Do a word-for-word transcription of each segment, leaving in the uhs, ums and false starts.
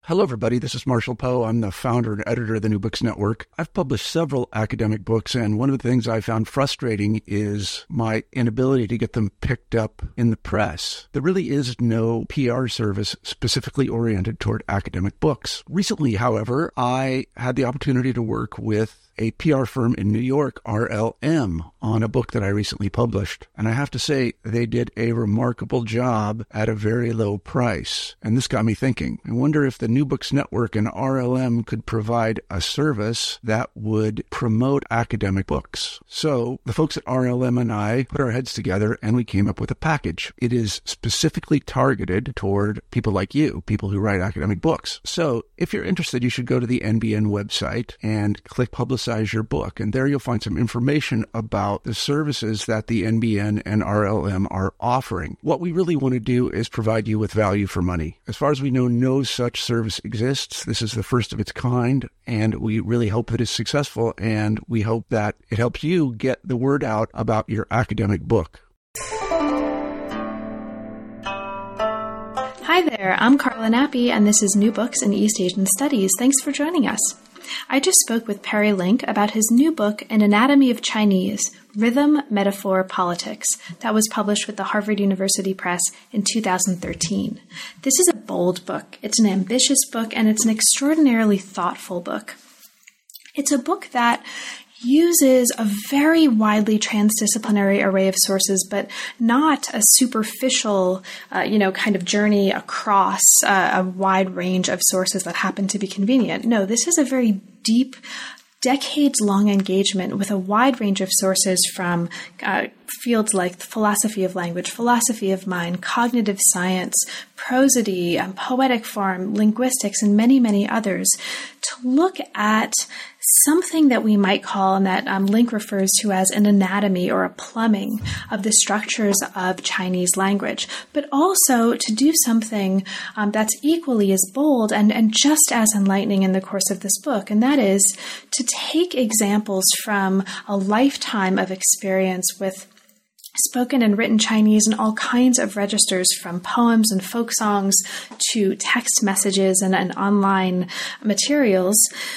Hello, everybody. This is Marshall Poe. I'm the founder and editor of the New Books Network. I've published several academic books, and one of the things I found frustrating is my inability to get them picked up in the press. There really is no P R service specifically oriented toward academic books. Recently, however, I had the opportunity to work with a P R firm in New York, R L M, on a book that I recently published. And I have to say, they did a remarkable job at a very low price. And this got me thinking. I wonder if the New Books Network and R L M could provide a service that would promote academic books. So the folks at R L M and I put our heads together and we came up with a package. It is specifically targeted toward people like you, people who write academic books. So if you're interested, you should go to the N B N website and click Publicize your book, and there you'll find some information about the services that the N B N and R L M are offering. What we really want to do is provide you with value for money. As far as we know, no such service exists. This is the first of its kind, and we really hope that it's successful, and we hope that it helps you get the word out about your academic book. Hi there, I'm Carla Nappi, and this is New Books in East Asian Studies. Thanks for joining us. I just spoke with Perry Link about his new book, An Anatomy of Chinese, Rhythm, Metaphor, Politics, that was published with the Harvard University Press in two thousand thirteen. This is a bold book, it's an ambitious book, and it's an extraordinarily thoughtful book. It's a book that uses a very widely transdisciplinary array of sources, but not a superficial, uh, you know, kind of journey across uh, a wide range of sources that happen to be convenient. No, this is a very deep, decades-long engagement with a wide range of sources from uh, fields like philosophy of language, philosophy of mind, cognitive science, prosody, um, poetic form, linguistics, and many, many others, to look at something that we might call, and that um, Link refers to as an anatomy or a plumbing of the structures of Chinese language, but also to do something um, that's equally as bold and, and just as enlightening in the course of this book, and that is to take examples from a lifetime of experience with spoken and written Chinese in all kinds of registers, from poems and folk songs to text messages and, and online materials,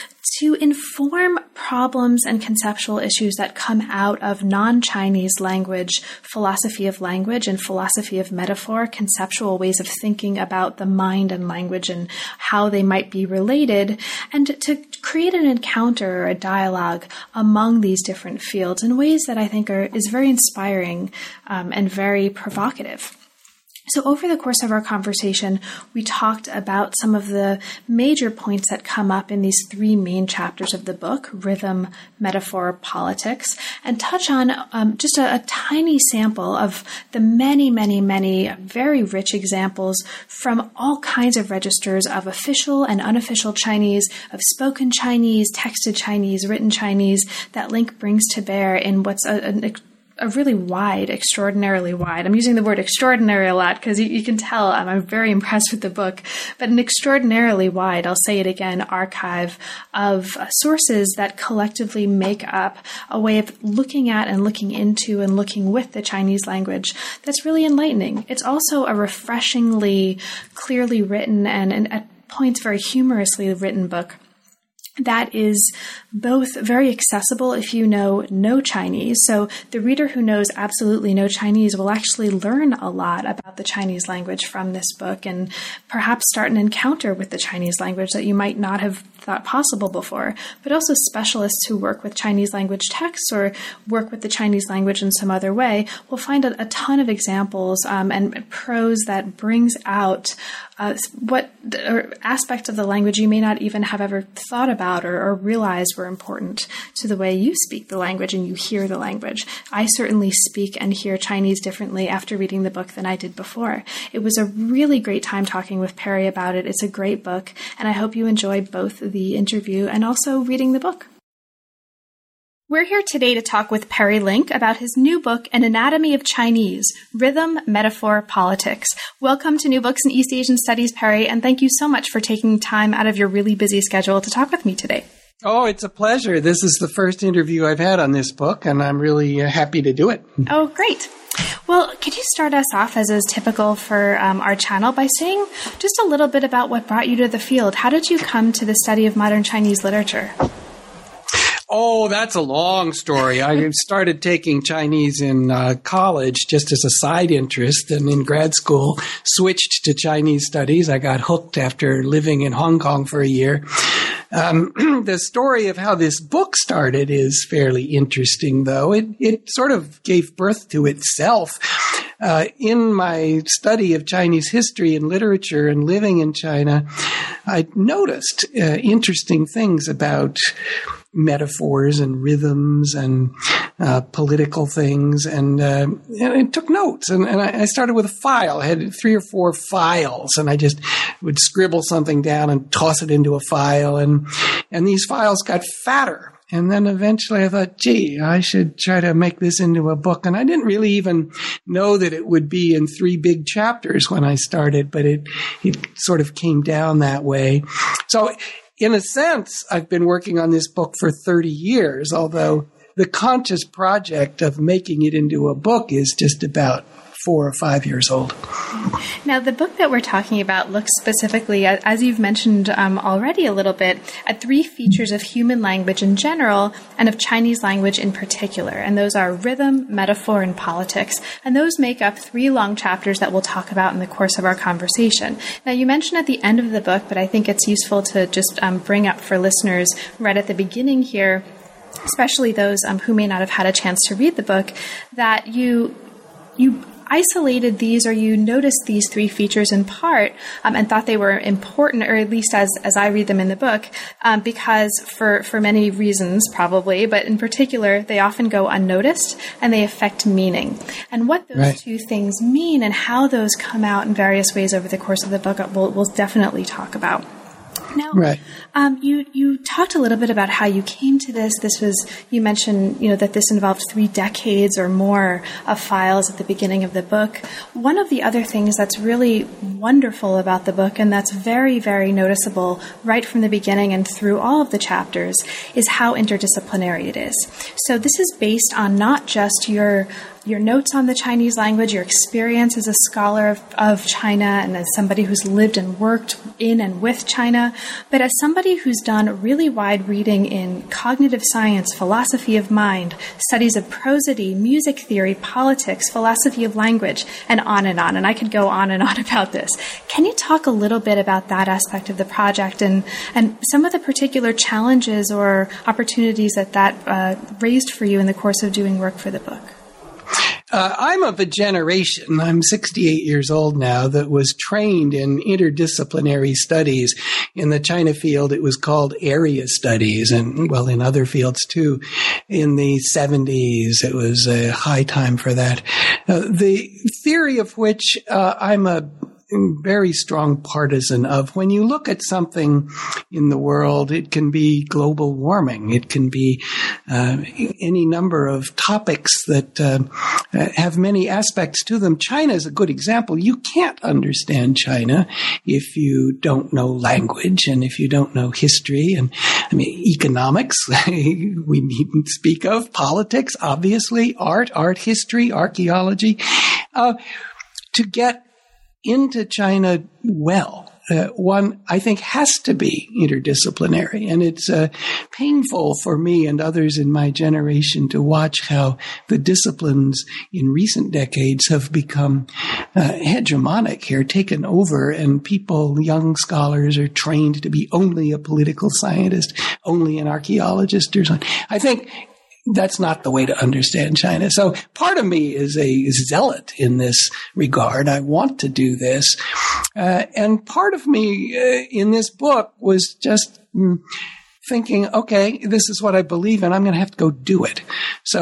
to inform problems and conceptual issues that come out of non-Chinese language, philosophy of language and philosophy of metaphor, conceptual ways of thinking about the mind and language and how they might be related, and to create an encounter or a dialogue among these different fields in ways that I think are is very inspiring um, and very provocative. So over the course of our conversation, we talked about some of the major points that come up in these three main chapters of the book, Rhythm, Metaphor, Politics, and touch on um, just a, a tiny sample of the many, many, many very rich examples from all kinds of registers of official and unofficial Chinese, of spoken Chinese, texted Chinese, written Chinese, that Link brings to bear in what's a, an a really wide, extraordinarily wide. I'm using the word extraordinary a lot because you, you can tell I'm, I'm very impressed with the book, but an extraordinarily wide, I'll say it again, archive of uh, sources that collectively make up a way of looking at and looking into and looking with the Chinese language that's really enlightening. It's also a refreshingly clearly written and, and at points very humorously written book that is both very accessible if you know no Chinese. So the reader who knows absolutely no Chinese will actually learn a lot about the Chinese language from this book and perhaps start an encounter with the Chinese language that you might not have thought possible before. But also specialists who work with Chinese language texts or work with the Chinese language in some other way will find a, a ton of examples um, and prose that brings out uh, what or aspects of the language you may not even have ever thought about or, or realized were important to the way you speak the language and you hear the language. I certainly speak and hear Chinese differently after reading the book than I did before. It was a really great time talking with Perry about it. It's a great book, and I hope you enjoy both the interview and also reading the book. We're here today to talk with Perry Link about his new book, An Anatomy of Chinese, Rhythm, Metaphor, Politics. Welcome to New Books in East Asian Studies, Perry, and thank you so much for taking time out of your really busy schedule to talk with me today. Oh, it's a pleasure. This is the first interview I've had on this book, and I'm really uh, happy to do it. Oh, great. Well, could you start us off, as is typical for um, our channel, by saying just a little bit about what brought you to the field? How did you come to the study of modern Chinese literature? Oh, that's a long story. I started taking Chinese in uh, college just as a side interest, and in grad school switched to Chinese studies. I got hooked after living in Hong Kong for a year. Um, the story of how this book started is fairly interesting, though. It, it sort of gave birth to itself. Uh, in my study of Chinese history and literature and living in China, I noticed uh, interesting things about metaphors and rhythms and uh, political things, and, uh, and I took notes. And, and I, I started with a file. I had three or four files, and I just would scribble something down and toss it into a file, and and these files got fatter. And then eventually I thought, gee, I should try to make this into a book. And I didn't really even know that it would be in three big chapters when I started, but it it sort of came down that way. So in a sense, I've been working on this book for thirty years, although the conscious project of making it into a book is just about four or five years old. Now, the book that we're talking about looks specifically, as you've mentioned um, already a little bit, at three features of human language in general and of Chinese language in particular. And those are rhythm, metaphor, and politics. And those make up three long chapters that we'll talk about in the course of our conversation. Now, you mentioned at the end of the book, but I think it's useful to just um, bring up for listeners right at the beginning here, especially those um, who may not have had a chance to read the book, that you you isolated these, or you noticed these three features in part um, and thought they were important, or at least as as I read them in the book, um, because for, for many reasons probably, but in particular, they often go unnoticed and they affect meaning. And what those right. two things mean and how those come out in various ways over the course of the book, we'll, we'll definitely talk about. Now, right. um, you you talked a little bit about how you came to this. This was, you mentioned, you know, that this involved three decades or more of files at the beginning of the book. One of the other things that's really wonderful about the book, and that's very, very noticeable right from the beginning and through all of the chapters, is how interdisciplinary it is. So this is based on not just your your notes on the Chinese language, your experience as a scholar of, of China and as somebody who's lived and worked in and with China, but as somebody who's done really wide reading in cognitive science, philosophy of mind, studies of prosody, music theory, politics, philosophy of language, and on and on. And I could go on and on about this. Can you talk a little bit about that aspect of the project and, and some of the particular challenges or opportunities that that uh, raised for you in the course of doing work for the book? Uh, I'm of a generation, I'm sixty-eight years old now, that was trained in interdisciplinary studies. In the China field, it was called area studies, and, well, in other fields too. In the seventies, it was a high time for that. Uh, the theory of which uh, I'm a very strong partisan of. When you look at something in the world, it can be global warming. It can be uh, any number of topics that uh, have many aspects to them. China is a good example. You can't understand China if you don't know language and if you don't know history and, I mean, economics. We needn't speak of politics, obviously, art, art history, archaeology. Uh, to get into China well, uh, one, I think, has to be interdisciplinary. And it's uh, painful for me and others in my generation to watch how the disciplines in recent decades have become uh, hegemonic here, taken over, and people, young scholars, are trained to be only a political scientist, only an archaeologist or something. I think that's not the way to understand China. So part of me is a zealot in this regard. I want to do this. Uh, and part of me uh, in this book was just mm, thinking, okay, this is what I believe in. I'm going to have to go do it. So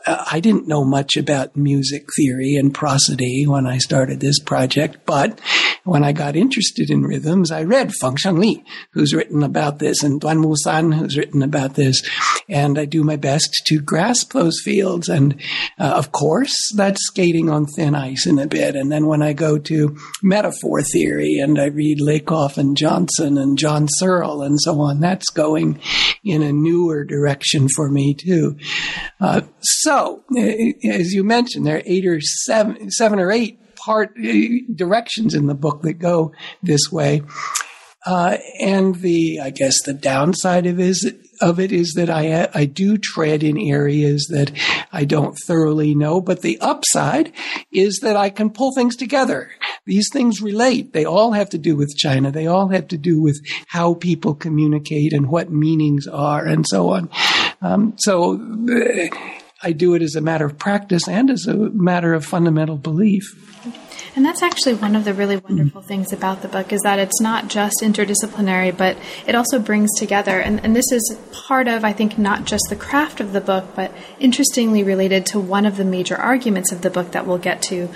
uh, I didn't know much about music theory and prosody when I started this project, but when I got interested in rhythms, I read Feng Shengli, who's written about this, and Duan Musan, who's written about this, and I do my best to grasp those fields. And uh, of course, that's skating on thin ice in a bit. And then when I go to metaphor theory and I read Lakoff and Johnson and John Searle and so on, that's going in a newer direction for me too. Uh, so, as you mentioned, there are eight or seven, seven or eight part directions in the book that go this way. Uh, and the, I guess the downside of is, of it is that I, I do tread in areas that I don't thoroughly know, but the upside is that I can pull things together. These things relate. They all have to do with China. They all have to do with how people communicate and what meanings are and so on. Um, so uh, I do it as a matter of practice and as a matter of fundamental belief. And that's actually one of the really wonderful things about the book, is that it's not just interdisciplinary, but it also brings together. And, and this is part of, I think, not just the craft of the book, but interestingly related to one of the major arguments of the book that we'll get to.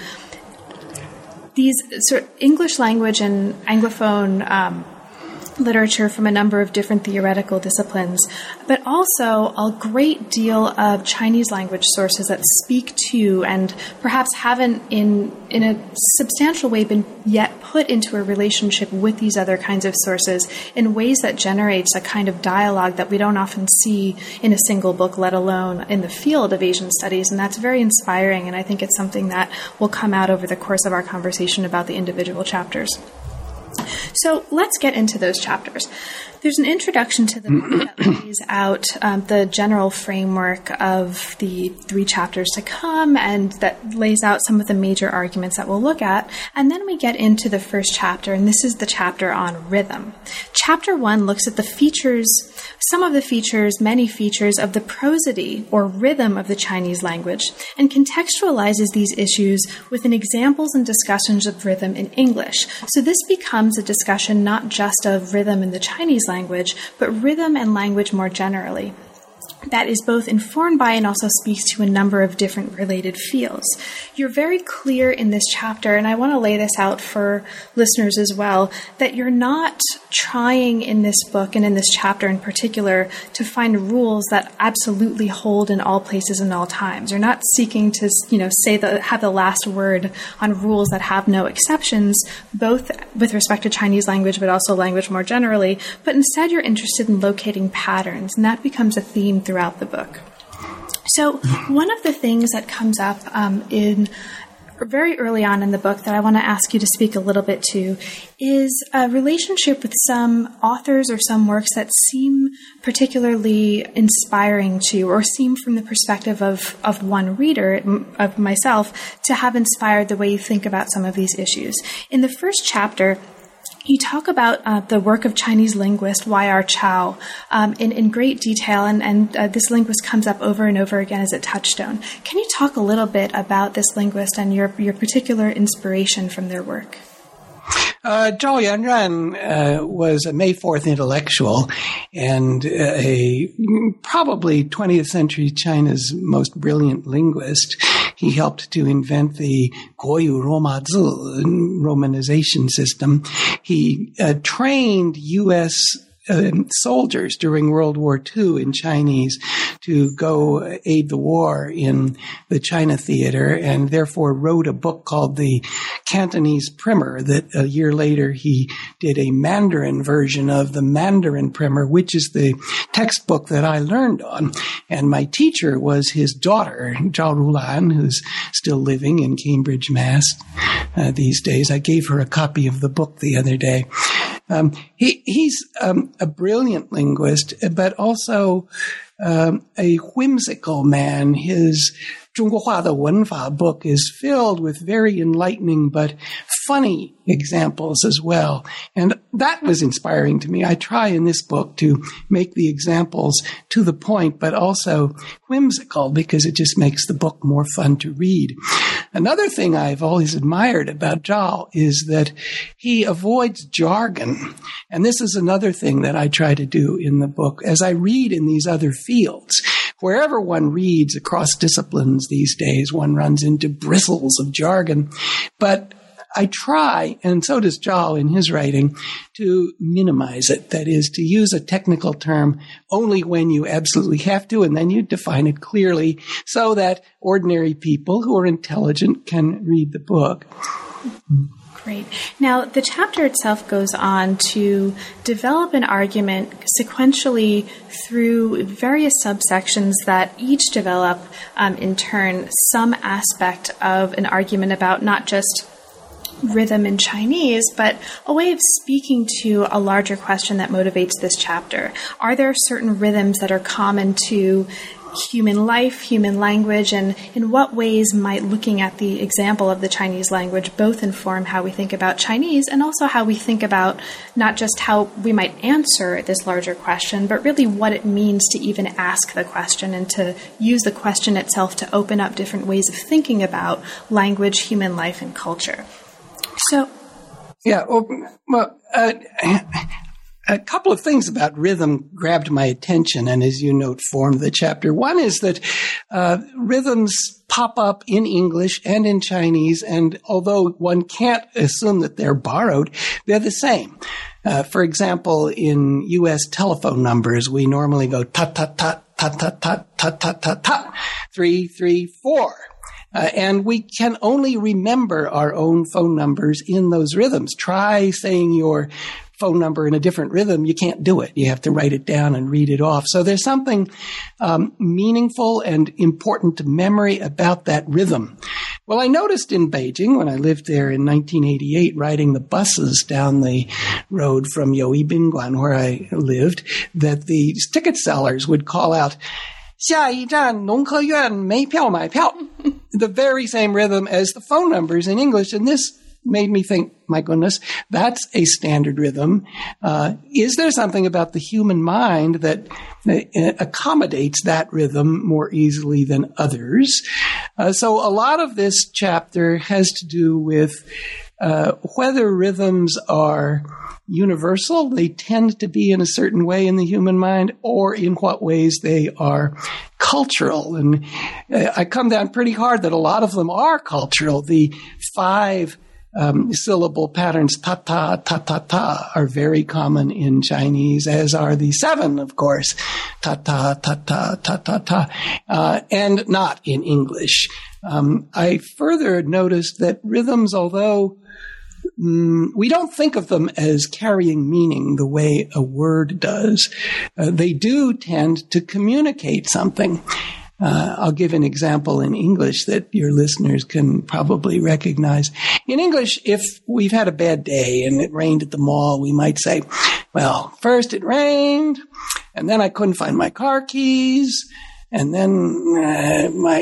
These sort of English language and Anglophone um, literature from a number of different theoretical disciplines, but also a great deal of Chinese language sources that speak to and perhaps haven't in in a substantial way been yet put into a relationship with these other kinds of sources in ways that generates a kind of dialogue that we don't often see in a single book, let alone in the field of Asian studies. And that's very inspiring, and I think it's something that will come out over the course of our conversation about the individual chapters. So let's get into those chapters. There's an introduction to the book that lays out um, the general framework of the three chapters to come, and that lays out some of the major arguments that we'll look at. And then we get into the first chapter, and this is the chapter on rhythm. Chapter one looks at the features, some of the features, many features of the prosody or rhythm of the Chinese language, and contextualizes these issues within examples and discussions of rhythm in English. So this becomes a discussion not just of rhythm in the Chinese language, but rhythm and language more generally. That is both informed by and also speaks to a number of different related fields. You're very clear in this chapter, and I want to lay this out for listeners as well, that you're not trying in this book and in this chapter in particular to find rules that absolutely hold in all places and all times. You're not seeking to, you know, say the have the last word on rules that have no exceptions, both with respect to Chinese language but also language more generally, but instead you're interested in locating patterns, and that becomes a theme throughout the book. So one of the things that comes up um, in very early on in the book that I want to ask you to speak a little bit to is a relationship with some authors or some works that seem particularly inspiring to, or seem from the perspective of, of one reader, of myself, to have inspired the way you think about some of these issues. In the first chapter, you talk about uh, the work of Chinese linguist Y R Chao um, in, in great detail, and, and uh, this linguist comes up over and over again as a touchstone. Can you talk a little bit about this linguist and your, your particular inspiration from their work? Uh, Zhao Yanran uh, was a May fourth intellectual and a probably twentieth century China's most brilliant linguist. He helped to invent the Guoyu Romazi romanization system. He uh, trained U S Uh, soldiers during World War Two in Chinese to go aid the war in the China theater, and therefore wrote a book called the Cantonese Primer that a year later he did a Mandarin version of the Mandarin Primer, which is the textbook that I learned on. And my teacher was his daughter, Zhao Rulan, who's still living in Cambridge, Mass. Uh, these days. I gave her a copy of the book the other day. Um, he, he's um, a brilliant linguist, but also um, a whimsical man. His 中国话的文法 book is filled with very enlightening but funny examples as well. And that was inspiring to me. I try in this book to make the examples to the point, but also whimsical, because it just makes the book more fun to read. Another thing I've always admired about Zhao is that he avoids jargon. And this is another thing that I try to do in the book. As I read in these other fields, wherever one reads across disciplines these days, one runs into bristles of jargon. But I try, and so does Zhao in his writing, to minimize it. That is, to use a technical term only when you absolutely have to, and then you define it clearly so that ordinary people who are intelligent can read the book. Great. Now, the chapter itself goes on to develop an argument sequentially through various subsections that each develop, um, in turn, some aspect of an argument about not just rhythm in Chinese, but a way of speaking to a larger question that motivates this chapter. Are there certain rhythms that are common to human life, human language, and in what ways might looking at the example of the Chinese language both inform how we think about Chinese and also how we think about not just how we might answer this larger question, but really what it means to even ask the question and to use the question itself to open up different ways of thinking about language, human life, and culture. So, yeah, well, uh, a couple of things about rhythm grabbed my attention and, as you note, formed the chapter. One is that uh, rhythms pop up in English and in Chinese, and although one can't assume that they're borrowed, they're the same. Uh, for example, in U S telephone numbers, we normally go ta-ta-ta, ta-ta-ta, ta-ta-ta, ta, three, three, four. Uh, and we can only remember our own phone numbers in those rhythms. Try saying your phone number in a different rhythm. You can't do it. You have to write it down and read it off. So there's something um, meaningful and important to memory about that rhythm. Well, I noticed in Beijing, when I lived there in nineteen eighty-eight, riding the buses down the road from Youyi-Bingguan, where I lived, that the ticket sellers would call out, 下一站农科院没票买票, the very same rhythm as the phone numbers in English. And this made me think, my goodness, that's a standard rhythm. Uh, is there something about the human mind that uh, accommodates that rhythm more easily than others? Uh, so a lot of this chapter has to do with uh, whether rhythms are universal, they tend to be in a certain way in the human mind, or in what ways they are cultural. And uh, I come down pretty hard that a lot of them are cultural. The five um, syllable patterns, ta-ta, ta-ta-ta, are very common in Chinese, as are the seven, of course, ta-ta, ta-ta, ta-ta-ta, uh, and not in English. Um, I further noticed that rhythms, although Mm, we don't think of them as carrying meaning the way a word does. Uh, they do tend to communicate something. Uh, I'll give an example in English that your listeners can probably recognize. In English, if we've had a bad day and it rained at the mall, we might say, well, first it rained, and then I couldn't find my car keys, and then uh, my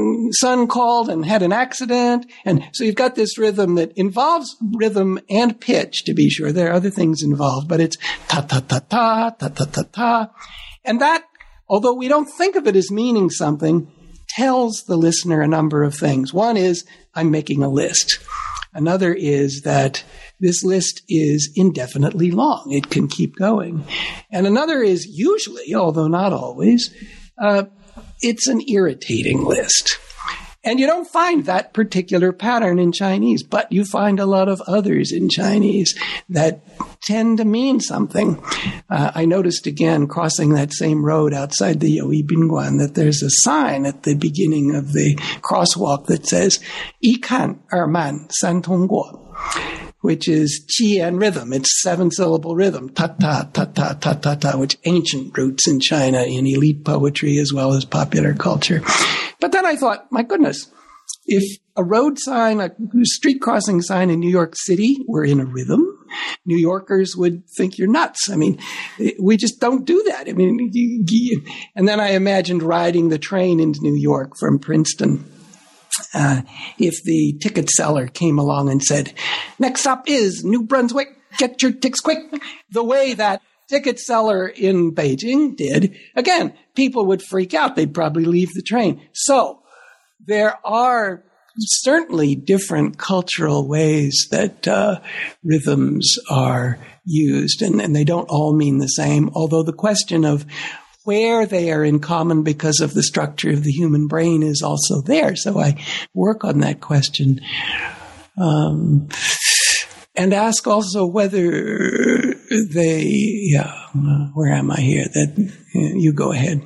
son called and had an accident. And so you've got this rhythm that involves rhythm and pitch, to be sure. There are other things involved, but it's ta-ta-ta-ta, ta-ta-ta-ta. And that, although we don't think of it as meaning something, tells the listener a number of things. One is, I'm making a list. Another is that this list is indefinitely long. It can keep going. And another is usually, although not always, Uh, it's an irritating list. And you don't find that particular pattern in Chinese, but you find a lot of others in Chinese that tend to mean something. Uh, I noticed again, crossing that same road outside the Youyi-Bingguan, that there's a sign at the beginning of the crosswalk that says, 一看二慢三通过, which is qi and rhythm. It's seven-syllable rhythm, ta-ta, ta-ta, ta-ta-ta, which ancient roots in China in elite poetry as well as popular culture. But then I thought, my goodness, if a road sign, a street crossing sign in New York City were in a rhythm, New Yorkers would think you're nuts. I mean, we just don't do that. I mean, you, you, and then I imagined riding the train into New York from Princeton. Uh, if the ticket seller came along and said, next up is New Brunswick, get your tickets quick, the way that ticket seller in Beijing did, again, people would freak out. They'd probably leave the train. So there are certainly different cultural ways that uh, rhythms are used, and, and they don't all mean the same, although the question of where they are in common because of the structure of the human brain is also there. So I work on that question. Um, and ask also whether they, yeah, uh, where am I here? That uh, you go ahead.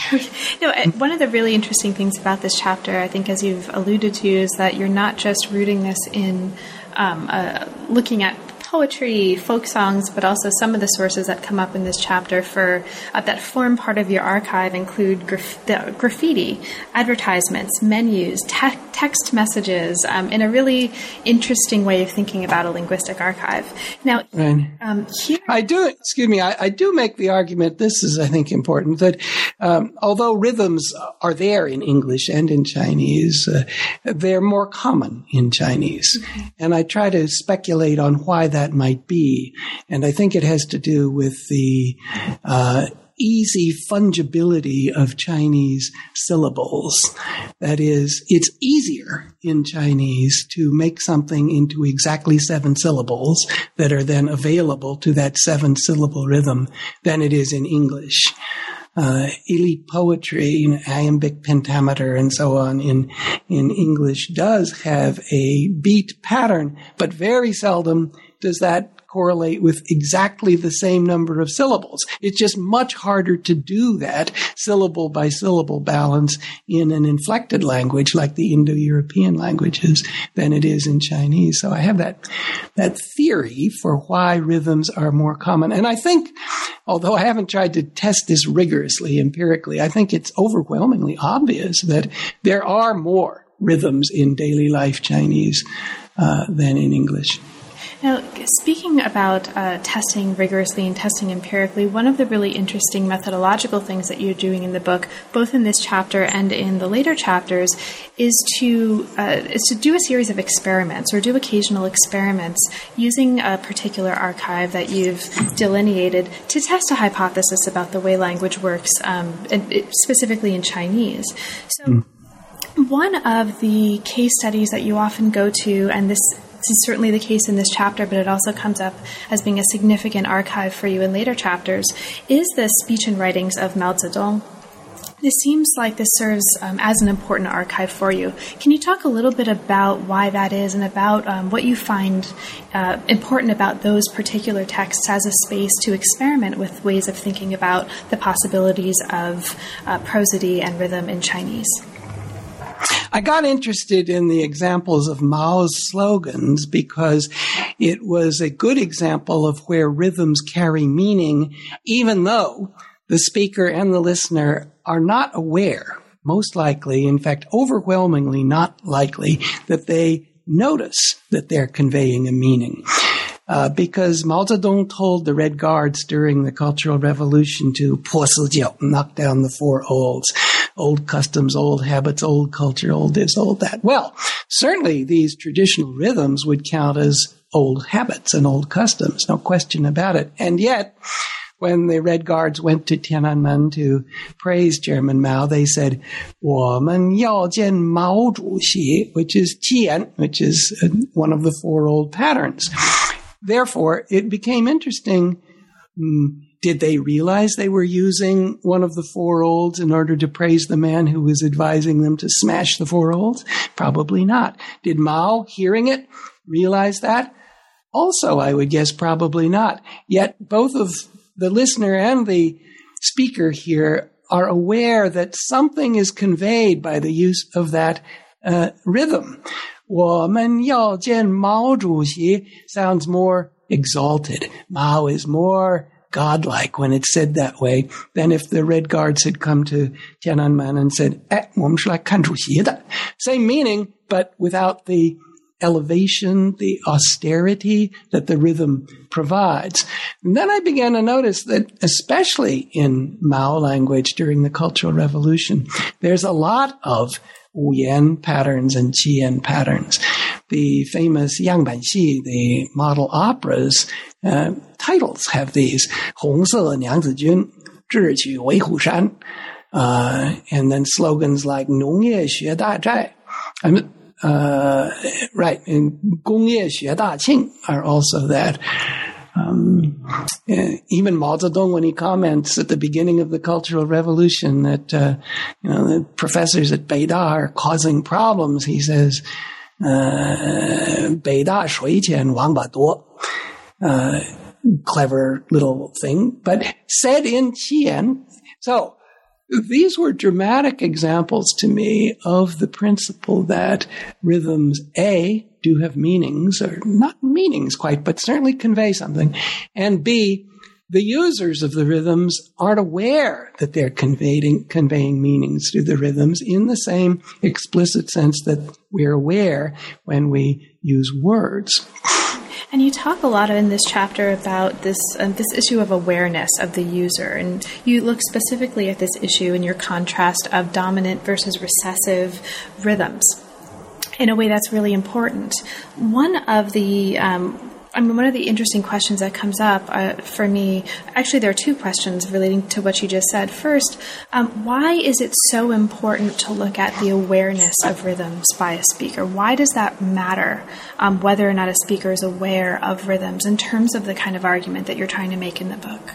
No, one of the really interesting things about this chapter, I think, as you've alluded to, is that you're not just rooting this in um, uh, looking at poetry, folk songs, but also some of the sources that come up in this chapter for uh, that form part of your archive include graf- the graffiti, advertisements, menus, te- text messages, um, in a really interesting way of thinking about a linguistic archive. Now, right. um, here, I do, excuse me, I, I do make the argument, this is, I think, important, that um, although rhythms are there in English and in Chinese, uh, they're more common in Chinese. Mm-hmm. And I try to speculate on why that That might be. And I think it has to do with the uh, easy fungibility of Chinese syllables. That is, it's easier in Chinese to make something into exactly seven syllables that are then available to that seven syllable rhythm than it is in English. Uh, elite poetry, you know, iambic pentameter and so on in, in English does have a beat pattern, but very seldom does that correlate with exactly the same number of syllables. It's just much harder to do that syllable by syllable balance in an inflected language like the Indo-European languages than it is in Chinese. So I have that, that theory for why rhythms are more common. And I think, although I haven't tried to test this rigorously empirically, I think it's overwhelmingly obvious that there are more rhythms in daily life Chinese uh, than in English. Now, speaking about uh, testing rigorously and testing empirically, one of the really interesting methodological things that you're doing in the book, both in this chapter and in the later chapters, is to uh, is to do a series of experiments or do occasional experiments using a particular archive that you've delineated to test a hypothesis about the way language works, um, and it, specifically in Chinese. So, mm. one of the case studies that you often go to, and this This is certainly the case in this chapter, but it also comes up as being a significant archive for you in later chapters, is the speech and writings of Mao Zedong. This seems like this serves um, as an important archive for you. Can you talk a little bit about why that is and about um, what you find uh, important about those particular texts as a space to experiment with ways of thinking about the possibilities of uh, prosody and rhythm in Chinese? I got interested in the examples of Mao's slogans because it was a good example of where rhythms carry meaning, even though the speaker and the listener are not aware, most likely, in fact, overwhelmingly not likely, that they notice that they're conveying a meaning. Uh, because Mao Zedong told the Red Guards during the Cultural Revolution to 破四旧, knock down the four olds. Old customs, old habits, old culture, old this, old that. Well, certainly these traditional rhythms would count as old habits and old customs, no question about it. And yet, when the Red Guards went to Tiananmen to praise Chairman Mao, they said, 我们要见毛主席, which is Tian, which is one of the four old patterns. Therefore, it became interesting. Hmm, Did they realize they were using one of the four olds in order to praise the man who was advising them to smash the four olds? Probably not. Did Mao, hearing it, realize that? Also, I would guess probably not. Yet both of the listener and the speaker here are aware that something is conveyed by the use of that uh, rhythm. 我们要见毛主席 sounds more exalted. Mao is more godlike when it's said that way than if the Red Guards had come to Tiananmen and said, eh, 我们是来看主席的. Same meaning, but without the elevation, the austerity that the rhythm provides. And then I began to notice that, especially in Mao language during the Cultural Revolution, there's a lot of Wuyan patterns and Qian patterns. The famous Yangbanxi, the model operas, uh, titles have these. 红色娘子军,智取威虎山. Uh, and then slogans like 农业学大寨. I mean, uh, right, and 工业学大庆 are also that. Um, even Mao Zedong, when he comments at the beginning of the Cultural Revolution that uh, you know the professors at Beida are causing problems, he says, uh, "Beida 水浅王八多." Uh, clever little thing, but said in Qian. So these were dramatic examples to me of the principle that rhythms, A, do have meanings, or not meanings quite, but certainly convey something, and B, the users of the rhythms aren't aware that they're conveying, conveying meanings to the rhythms in the same explicit sense that we're aware when we use words. And you talk a lot in this chapter about this um, this issue of awareness of the user, and you look specifically at this issue in your contrast of dominant versus recessive rhythms in a way that's really important. One of the um, I mean, one of the interesting questions that comes up uh, for me, actually there are two questions relating to what you just said. First, um, why is it so important to look at the awareness of rhythms by a speaker? Why does that matter, um, whether or not a speaker is aware of rhythms in terms of the kind of argument that you're trying to make in the book?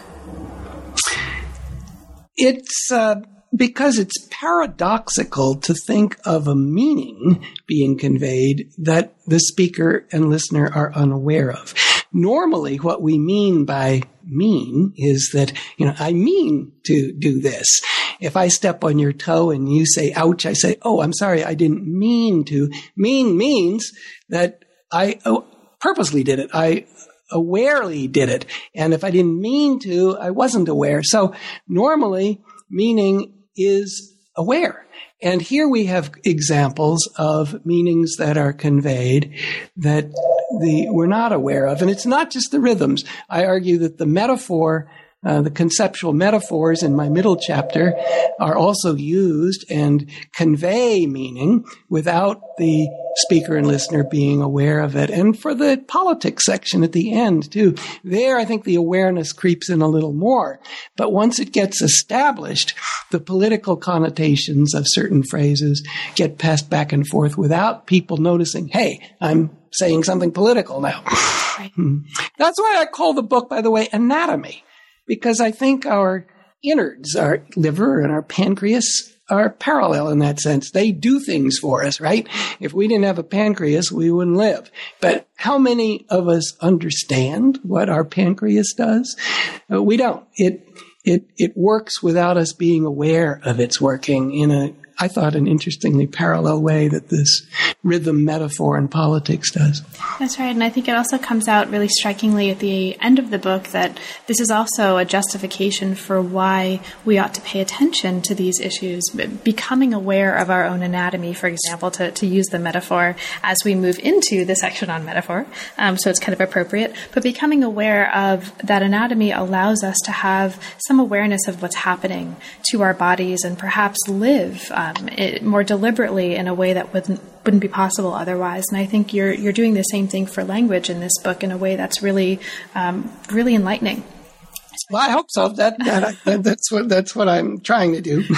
It's uh, because it's paradoxical to think of a meaning being conveyed that the speaker and listener are unaware of. Normally, what we mean by mean is that, you know, I mean to do this. If I step on your toe and you say, ouch, I say, oh, I'm sorry, I didn't mean to. Mean means that I oh, purposely did it. I awarely did it. And if I didn't mean to, I wasn't aware. So normally, meaning is aware. And here we have examples of meanings that are conveyed that the, we're not aware of. And it's not just the rhythms. I argue that the metaphor, uh, the conceptual metaphors in my middle chapter are also used and convey meaning without the speaker and listener being aware of it. And for the politics section at the end, too, there I think the awareness creeps in a little more. But once it gets established, the political connotations of certain phrases get passed back and forth without people noticing, hey, I'm saying something political now. Right. That's why I call the book, by the way, Anatomy, because I think our innards, our liver and our pancreas, are parallel in that sense. They do things for us, right? If we didn't have a pancreas, we wouldn't live. But how many of us understand what our pancreas does? Uh, we don't. It it it works without us being aware of its working in a, I thought, an interestingly parallel way that this rhythm metaphor in politics does. That's right. And I think it also comes out really strikingly at the end of the book that this is also a justification for why we ought to pay attention to these issues, becoming aware of our own anatomy, for example, to, to use the metaphor as we move into the section on metaphor. Um, so it's kind of appropriate. But becoming aware of that anatomy allows us to have some awareness of what's happening to our bodies and perhaps live um, Um, it, more deliberately in a way that wouldn't wouldn't be possible otherwise. And I think you're you're doing the same thing for language in this book in a way that's really um, really enlightening. Well, I hope so. That, that that's what that's what I'm trying to do.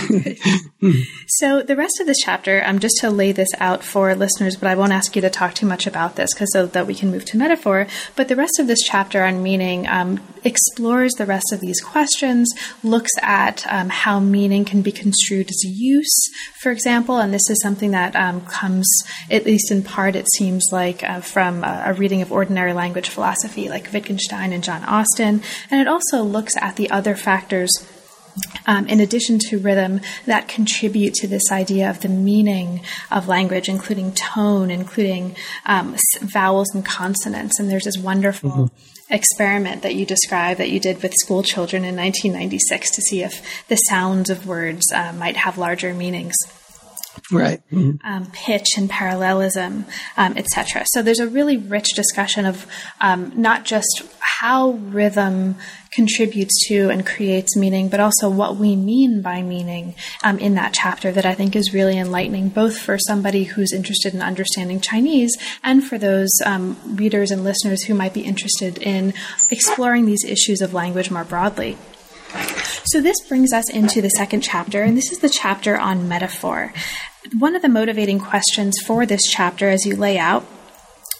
So the rest of this chapter, um, just to lay this out for listeners, but I won't ask you to talk too much about this because so that we can move to metaphor. But the rest of this chapter on meaning um, explores the rest of these questions, looks at um, how meaning can be construed as use, for example. And this is something that um, comes, at least in part, it seems like, uh, from a, a reading of ordinary language philosophy like Wittgenstein and John Austin. And it also looks at the other factors Um, in addition to rhythm, that contribute to this idea of the meaning of language, including tone, including um, vowels and consonants. And there's this wonderful mm-hmm. experiment that you describe that you did with school children in nineteen ninety-six to see if the sounds of words uh, might have larger meanings. Right. Mm-hmm. Um, pitch and parallelism, um, et cetera. So there's a really rich discussion of um, not just how rhythm contributes to and creates meaning, but also what we mean by meaning um, in that chapter that I think is really enlightening, both for somebody who's interested in understanding Chinese and for those um, readers and listeners who might be interested in exploring these issues of language more broadly. So this brings us into the second chapter, and this is the chapter on metaphor. One of the motivating questions for this chapter, as you lay out,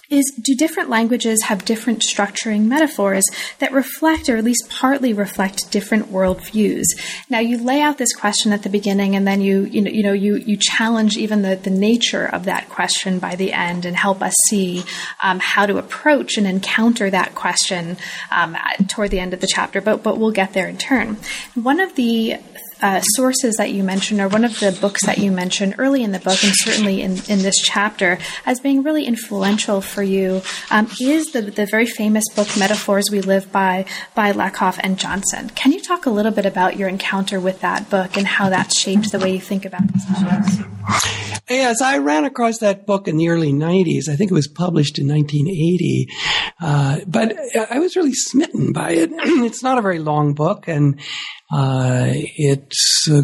is, do different languages have different structuring metaphors that reflect, or at least partly reflect, different worldviews? Now, you lay out this question at the beginning, and then you, you know, you know, you, you challenge even the, the nature of that question by the end and help us see um, how to approach and encounter that question um, toward the end of the chapter, but, but we'll get there in turn. One of the Uh, sources that you mentioned, or one of the books that you mentioned early in the book, and certainly in, in this chapter, as being really influential for you, um, is the, the very famous book, Metaphors We Live By, by Lakoff and Johnson. Can you talk a little bit about your encounter with that book and how that shaped the way you think about these issues? Yes, I ran across that book in the early nineties. I think it was published in nineteen eighty. Uh, but I was really smitten by it. It's not a very long book, and uh, it's uh,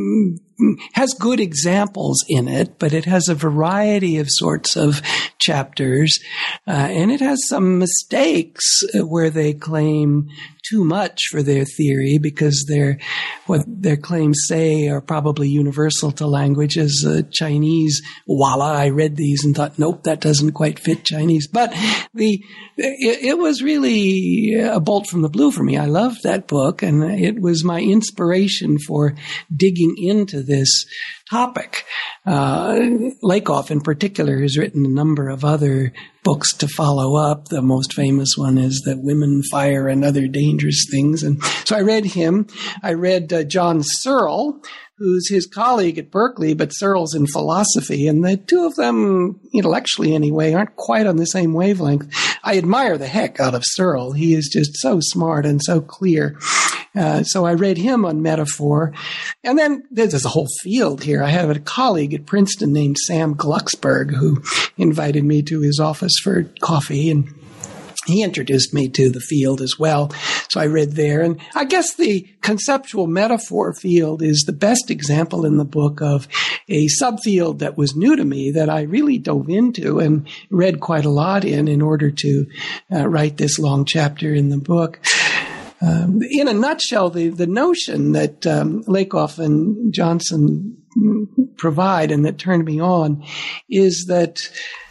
has good examples in it, but it has a variety of sorts of chapters, uh, and it has some mistakes where they claim too much for their theory because their what their claims say are probably universal to languages. Uh, Chinese, voila, I read these and thought, nope, that doesn't quite fit Chinese. But the it, it was really a bolt from the blue for me. I loved that book, and it was my inspiration for digging into this topic. Uh, Lakoff, in particular, has written a number of other books to follow up. The most famous one is The Women, Fire, and Other Dangerous Things. And so I read him. I read uh, John Searle, who's his colleague at Berkeley, but Searle's in philosophy. And the two of them, intellectually anyway, aren't quite on the same wavelength. I admire the heck out of Searle. He is just so smart and so clear. Uh, so I read him on metaphor. And then there's a whole field here. I have a colleague at Princeton named Sam Glucksberg who invited me to his office for coffee, and he introduced me to the field as well. So I read there. And I guess the conceptual metaphor field is the best example in the book of a subfield that was new to me that I really dove into and read quite a lot in in order to uh, write this long chapter in the book. Um, in a nutshell, the, the notion that um, Lakoff and Johnson provide and that turned me on is that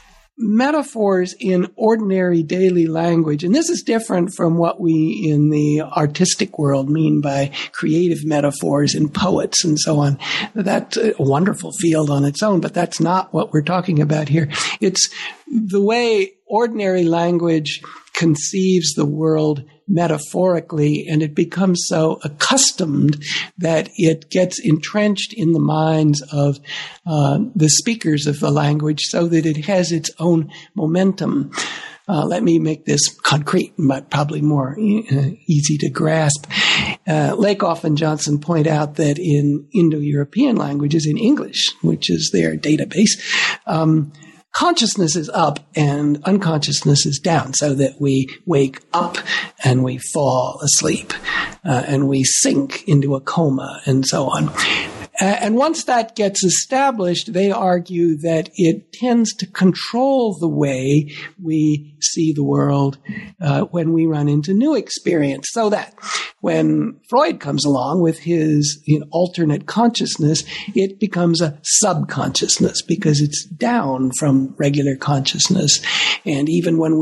metaphors in ordinary daily language, and this is different from what we in the artistic world mean by creative metaphors in poets and so on. That's a wonderful field on its own, but that's not what we're talking about here. It's the way ordinary language conceives the world metaphorically, and it becomes so accustomed that it gets entrenched in the minds of uh, the speakers of the language so that it has its own momentum. Uh, let me make this concrete, but probably more uh, easy to grasp. Uh, Lakoff and Johnson point out that in Indo-European languages, in English, which is their database, um, consciousness is up and unconsciousness is down, so that we wake up and we fall asleep, uh, and we sink into a coma and so on. And once that gets established, they argue that it tends to control the way we see the world uh, when we run into new experience. So that when Freud comes along with his you know, alternate consciousness, it becomes a subconsciousness because it's down from regular consciousness. And even when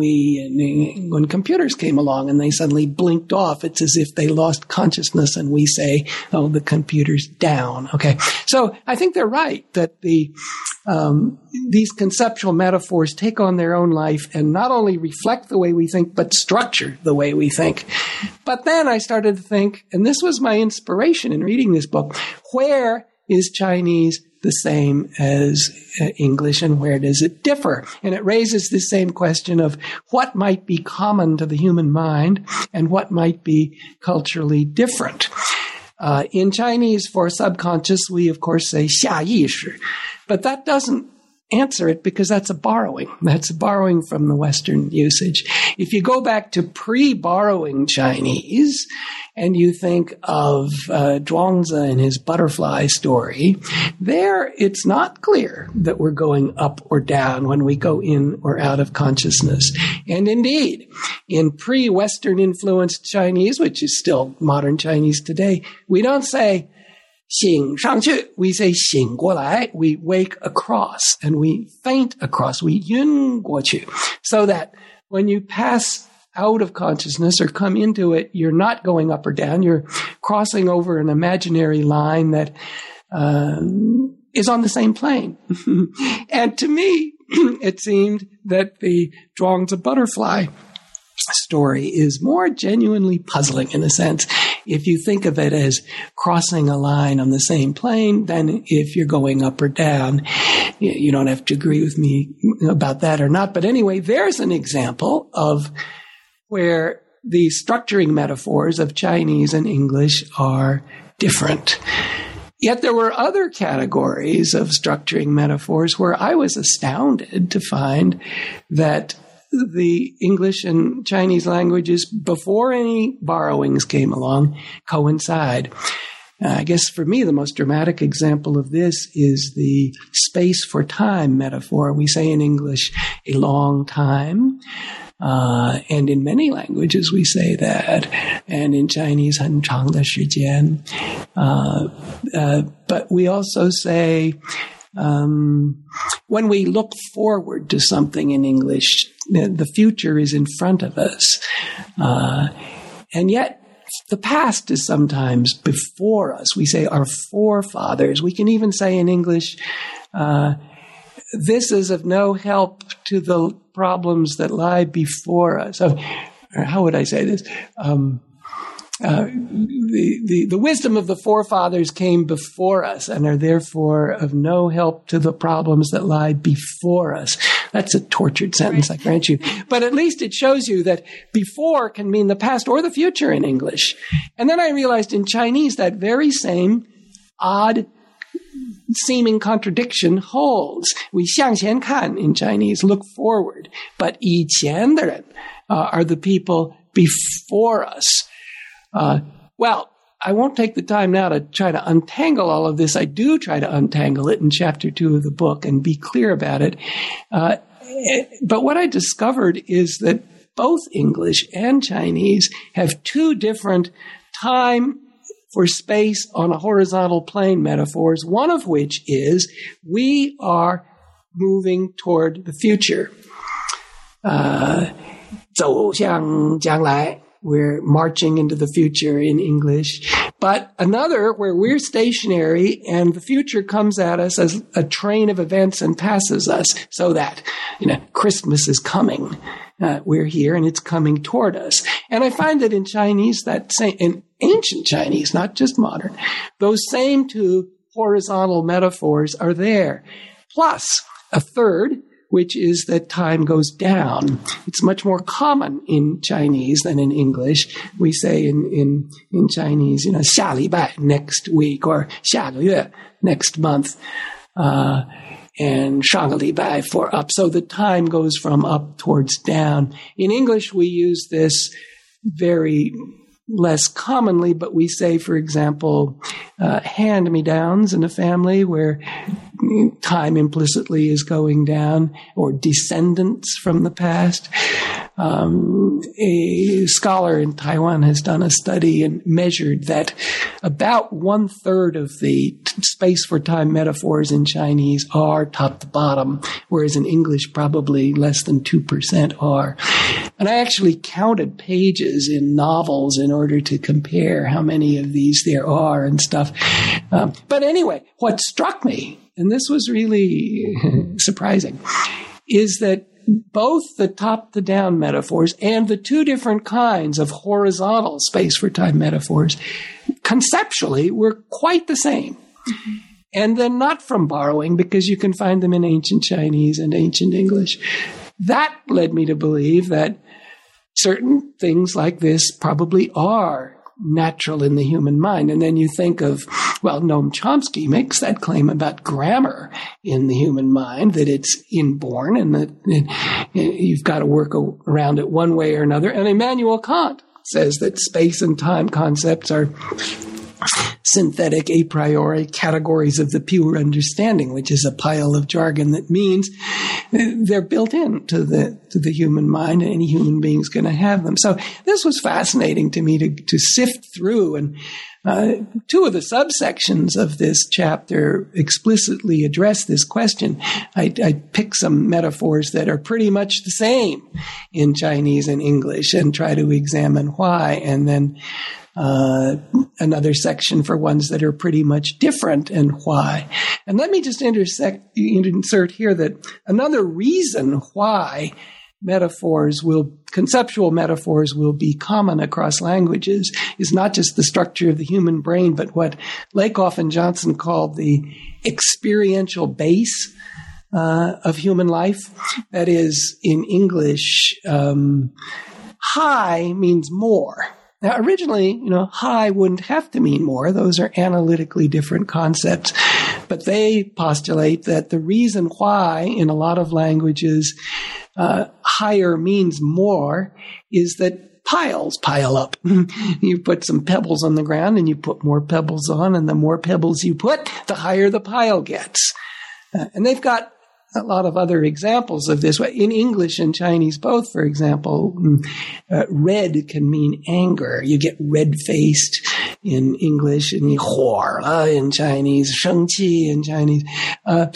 we, when computers came along and they suddenly blinked off, it's as if they lost consciousness, and we say, "Oh, the computer's down." Okay, so I think they're right that the um, these conceptual metaphors take on their own life and not only reflect the way we think, but structure the way we think. But then I started to think, and this was my inspiration in reading this book, where is Chinese the same as uh, English, and where does it differ? And it raises the same question of what might be common to the human mind and what might be culturally different. Uh, in Chinese, for subconscious, we of course say 下意识, but that doesn't answer it because that's a borrowing. That's a borrowing from the Western usage. If you go back to pre-borrowing Chinese and you think of uh, Zhuangzi and his butterfly story, there it's not clear that we're going up or down when we go in or out of consciousness. And indeed, in pre-Western influenced Chinese, which is still modern Chinese today, we don't say 醒上去, we say 醒过来, we wake across, and we faint across, we 晕过去, so that when you pass out of consciousness or come into it, you're not going up or down, you're crossing over an imaginary line that um, is on the same plane. And to me, it seemed that the Zhuangzi butterfly story is more genuinely puzzling in a sense if you think of it as crossing a line on the same plane than if you're going up or down. You don't have to agree with me about that or not. But anyway, there's an example of where the structuring metaphors of Chinese and English are different. Yet there were other categories of structuring metaphors where I was astounded to find that the English and Chinese languages, before any borrowings came along, coincide. Uh, I guess for me, the most dramatic example of this is the space for time metaphor. We say in English, a long time. Uh, and in many languages, we say that. And in Chinese, 很长的时间. Uh, uh, but we also say, um, when we look forward to something in English, the future is in front of us. Uh, and yet, the past is sometimes before us. We say our forefathers. We can even say in English, uh, this is of no help to the problems that lie before us. Or how would I say this? Um, uh, the, the, the wisdom of the forefathers came before us and are therefore of no help to the problems that lie before us. That's a tortured sentence, I grant you. But at least it shows you that before can mean the past or the future in English. And then I realized in Chinese that very same odd seeming contradiction holds. We 向前看 in Chinese, look forward. But 以前的人 uh, are the people before us. Uh, well, I won't take the time now to try to untangle all of this. I do try to untangle it in chapter two of the book and be clear about it. Uh, but what I discovered is that both English and Chinese have two different time for space on a horizontal plane metaphors, one of which is we are moving toward the future. Uh, 走向将来. We're marching into the future in English. But another where we're stationary and the future comes at us as a train of events and passes us, so that, you know, Christmas is coming. Uh, we're here and it's coming toward us. And I find that in Chinese, that same, in ancient Chinese, not just modern, those same two horizontal metaphors are there. Plus a third, which is that time goes down. It's much more common in Chinese than in English. We say in, in, in Chinese, you know, 下礼拜, next week, or 下个月, next month, uh, and 上个礼拜 for up. So the time goes from up towards down. In English, we use this very less commonly, but we say, for example, uh, hand-me-downs in a family where time implicitly is going down, or descendants from the past. Um, a scholar in Taiwan has done a study and measured that about one third of the t- space for time metaphors in Chinese are top to bottom, whereas in English probably less than two percent are. And I actually counted pages in novels in order to compare how many of these there are and stuff. Um, but anyway, what struck me, and this was really surprising, is that both the top-to-down metaphors and the two different kinds of horizontal space for time metaphors conceptually were quite the same. Mm-hmm. And then not from borrowing, because you can find them in ancient Chinese and ancient English. That led me to believe that certain things like this probably are natural in the human mind. And then you think of, well, Noam Chomsky makes that claim about grammar in the human mind, that it's inborn and that it, you've got to work around it one way or another. And Immanuel Kant says that space and time concepts are synthetic a priori categories of the pure understanding, which is a pile of jargon that means they're built into the to the human mind, and any human being is going to have them. So this was fascinating to me to, to sift through, and uh, two of the subsections of this chapter explicitly address this question. I, I pick some metaphors that are pretty much the same in Chinese and English and try to examine why, and then Uh, another section for ones that are pretty much different and why. And let me just intersect, insert here that another reason why metaphors will, conceptual metaphors will be common across languages is not just the structure of the human brain, but what Lakoff and Johnson called the experiential base uh, of human life. That is, in English, um, high means more. Now, originally, you know, high wouldn't have to mean more. Those are analytically different concepts. But they postulate that the reason why in a lot of languages uh, higher means more is that piles pile up. You put some pebbles on the ground and you put more pebbles on, and the more pebbles you put, the higher the pile gets. Uh, and they've got a lot of other examples of this. In English and Chinese both, for example, uh, red can mean anger. You get red-faced in English, and you huo uh, in Chinese, 生气 in Chinese. Uh,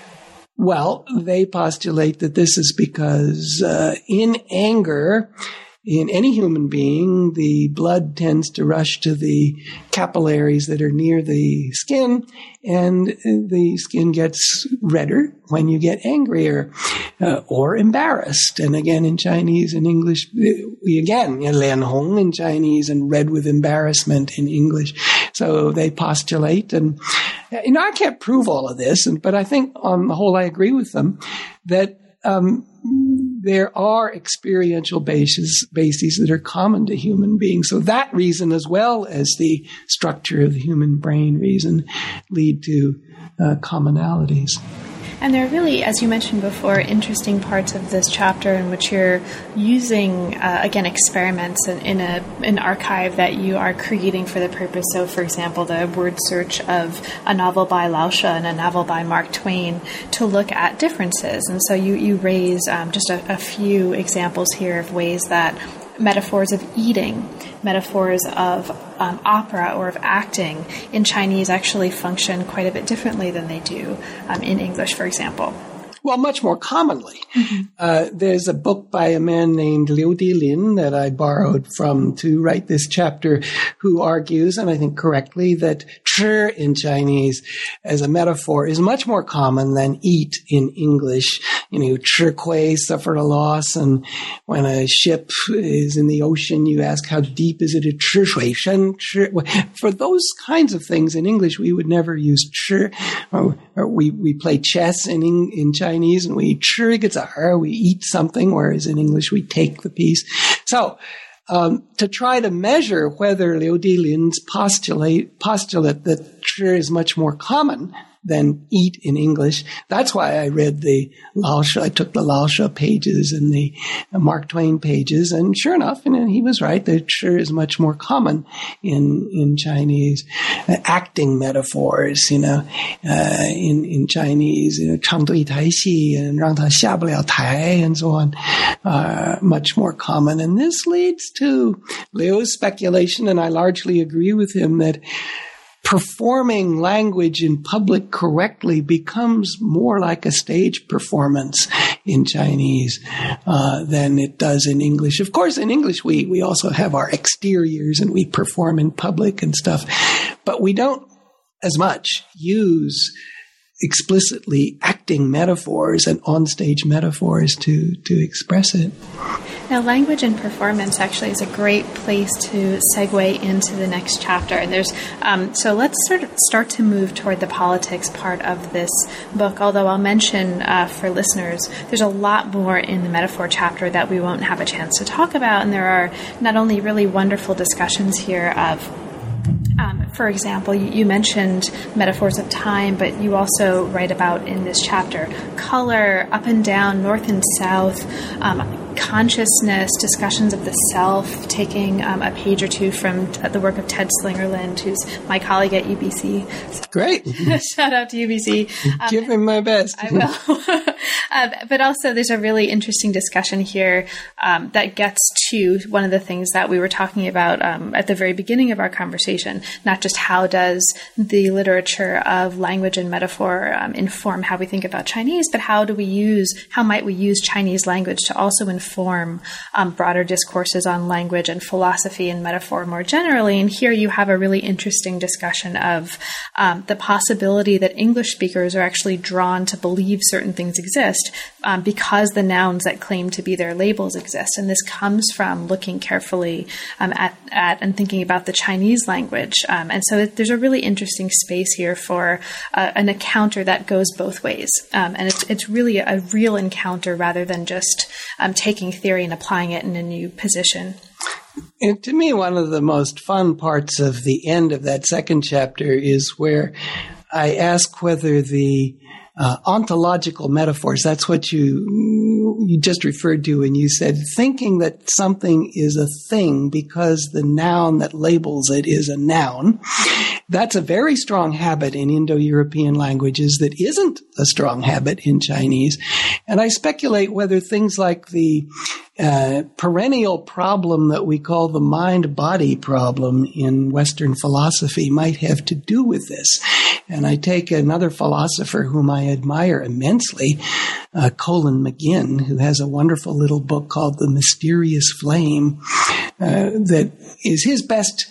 well, they postulate that this is because uh, in anger, in any human being, the blood tends to rush to the capillaries that are near the skin, and the skin gets redder when you get angrier uh, or embarrassed. And again, in Chinese and English, we again, lian hong in Chinese and red with embarrassment in English. So they postulate, and you know, I can't prove all of this, but I think on the whole I agree with them that um, there are experiential bases, bases that are common to human beings. So that reason, as well as the structure of the human brain reason, lead to uh, commonalities. And there are really, as you mentioned before, interesting parts of this chapter in which you're using, uh, again, experiments in, in a, an archive that you are creating for the purpose. So, for example, the word search of a novel by Lao She and a novel by Mark Twain to look at differences. And so you, you raise um, just a, a few examples here of ways that metaphors of eating, metaphors of um, opera or of acting in Chinese actually function quite a bit differently than they do um, in English, for example. Well, much more commonly. Mm-hmm. Uh, there's a book by a man named Liu Dilin that I borrowed from to write this chapter, who argues, and I think correctly, that chi in Chinese as a metaphor is much more common than eat in English. You know, chi kui, suffered a loss, and when a ship is in the ocean, you ask, how deep is it? Chi shui shen, chi. For those kinds of things in English, we would never use chi. Or, or we, we play chess in, in Chinese, and we chi gets a her, we eat something, whereas in English, we take the piece. So, Um, to try to measure whether Liu Dilin's postulate, postulate that chi is much more common than eat in English. That's why I read the Lao She. I took the Lao She pages and the Mark Twain pages, and sure enough, and he was right, that chi is much more common in in Chinese. Uh, acting metaphors, you know, uh, in in Chinese, you know, 唱对台戏 and 让他下不了台 and so on, are much more common. And this leads to Liu's speculation, and I largely agree with him, that performing language in public correctly becomes more like a stage performance in Chinese uh, than it does in English. Of course, in English, we, we also have our exteriors and we perform in public and stuff, but we don't as much use explicitly acting metaphors and onstage metaphors to, to express it. Now, language and performance actually is a great place to segue into the next chapter. And there's um, so let's sort of start to move toward the politics part of this book. Although I'll mention uh, for listeners, there's a lot more in the metaphor chapter that we won't have a chance to talk about. And there are not only really wonderful discussions here of Um, for example, you, you mentioned metaphors of time, but you also write about in this chapter color, up and down, north and south, um, consciousness, discussions of the self, taking um, a page or two from t- the work of Ted Slingerland, who's my colleague at U B C. Great. Shout out to U B C. Um, Give him my best. I will. um, but also there's a really interesting discussion here um, that gets to one of the things that we were talking about um, at the very beginning of our conversation, not just how does the literature of language and metaphor um, inform how we think about Chinese, but how do we use, how might we use Chinese language to also inform um, broader discourses on language and philosophy and metaphor more generally. And here you have a really interesting discussion of um, the possibility that English speakers are actually drawn to believe certain things exist um, because the nouns that claim to be their labels exist. And this comes from looking carefully um, at, at and thinking about the Chinese language. Um, and so it, there's a really interesting space here for uh, an encounter that goes both ways. Um, and it's, it's really a real encounter rather than just um, taking theory and applying it in a new position. And to me, one of the most fun parts of the end of that second chapter is where I ask whether the uh, ontological metaphors, that's what you you just referred to when you said thinking that something is a thing because the noun that labels it is a noun. That's a very strong habit in Indo-European languages that isn't a strong habit in Chinese. And I speculate whether things like the uh, perennial problem that we call the mind-body problem in Western philosophy might have to do with this. And I take another philosopher whom I admire immensely, uh, Colin McGinn, who has a wonderful little book called The Mysterious Flame, uh, that is his best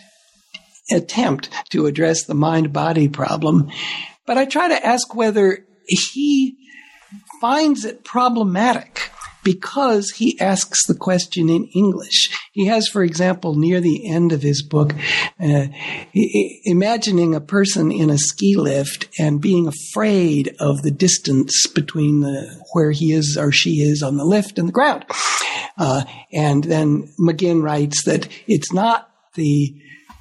attempt to address the mind-body problem. But I try to ask whether he finds it problematic because he asks the question in English. He has, for example, near the end of his book, uh, imagining a person in a ski lift and being afraid of the distance between the where he is or she is on the lift and the ground. Uh, and then McGinn writes that it's not the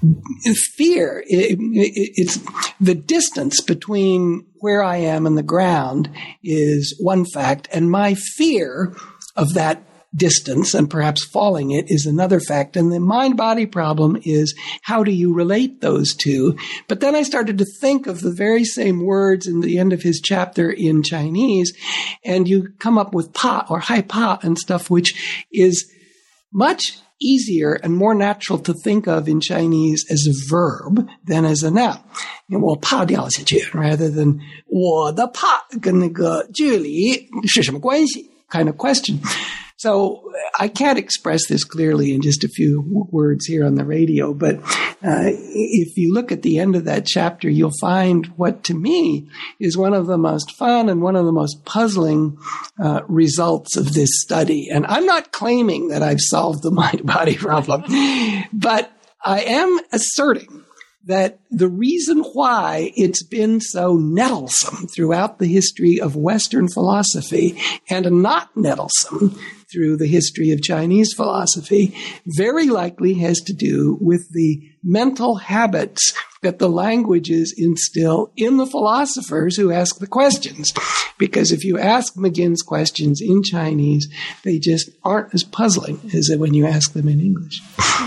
fear, it, it, it's the distance between where I am and the ground is one fact, and my fear of that distance and perhaps falling it is another fact. And the mind-body problem is how do you relate those two? But then I started to think of the very same words in the end of his chapter in Chinese, and you come up with pa or hai pa and stuff, which is much easier and more natural to think of in Chinese as a verb than as a noun. 我怕掉下去 rather than 我的怕跟那个距离是什么关系 kind of question. So I can't express this clearly in just a few w- words here on the radio, but uh, if you look at the end of that chapter, you'll find what to me is one of the most fun and one of the most puzzling uh, results of this study. And I'm not claiming that I've solved the mind-body problem, but I am asserting that the reason why it's been so nettlesome throughout the history of Western philosophy and not nettlesome through the history of Chinese philosophy very likely has to do with the mental habits that the languages instill in the philosophers who ask the questions. Because if you ask McGinn's questions in Chinese, they just aren't as puzzling as when you ask them in English.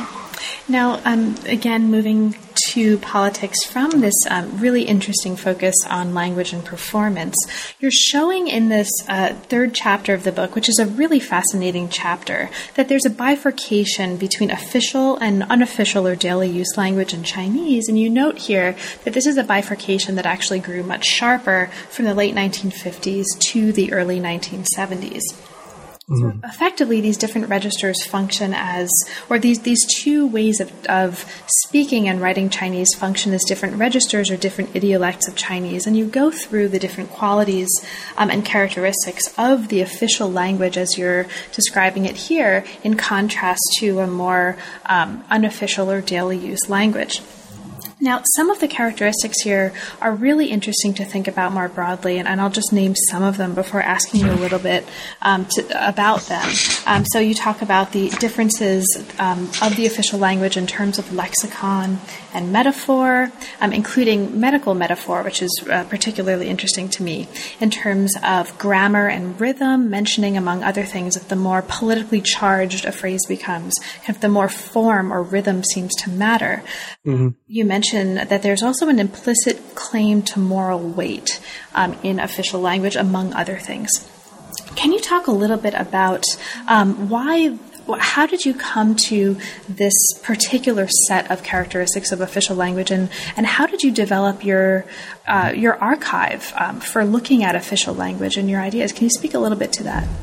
Now, um, again, moving to politics from this um, really interesting focus on language and performance, you're showing in this uh, third chapter of the book, which is a really fascinating chapter, that there's a bifurcation between official and unofficial or daily use language in Chinese. And you note here that this is a bifurcation that actually grew much sharper from the late nineteen fifties to the early nineteen seventies. So effectively, these different registers function as, or these, these two ways of, of speaking and writing Chinese function as different registers or different idiolects of Chinese. And you go through the different qualities um, and characteristics of the official language as you're describing it here, in contrast to a more um, unofficial or daily use language. Now, some of the characteristics here are really interesting to think about more broadly, and, and I'll just name some of them before asking you a little bit um, to, about them. Um, so you talk about the differences um, of the official language in terms of lexicon and metaphor, um, including medical metaphor, which is uh, particularly interesting to me, in terms of grammar and rhythm, mentioning, among other things, that the more politically charged a phrase becomes, kind of the more form or rhythm seems to matter. Mm-hmm. You mentioned that there's also an implicit claim to moral weight um, in official language, among other things. Can you talk a little bit about um, why, how did you come to this particular set of characteristics of official language, and, and how did you develop your uh, your archive um, for looking at official language and your ideas? Can you speak a little bit to that?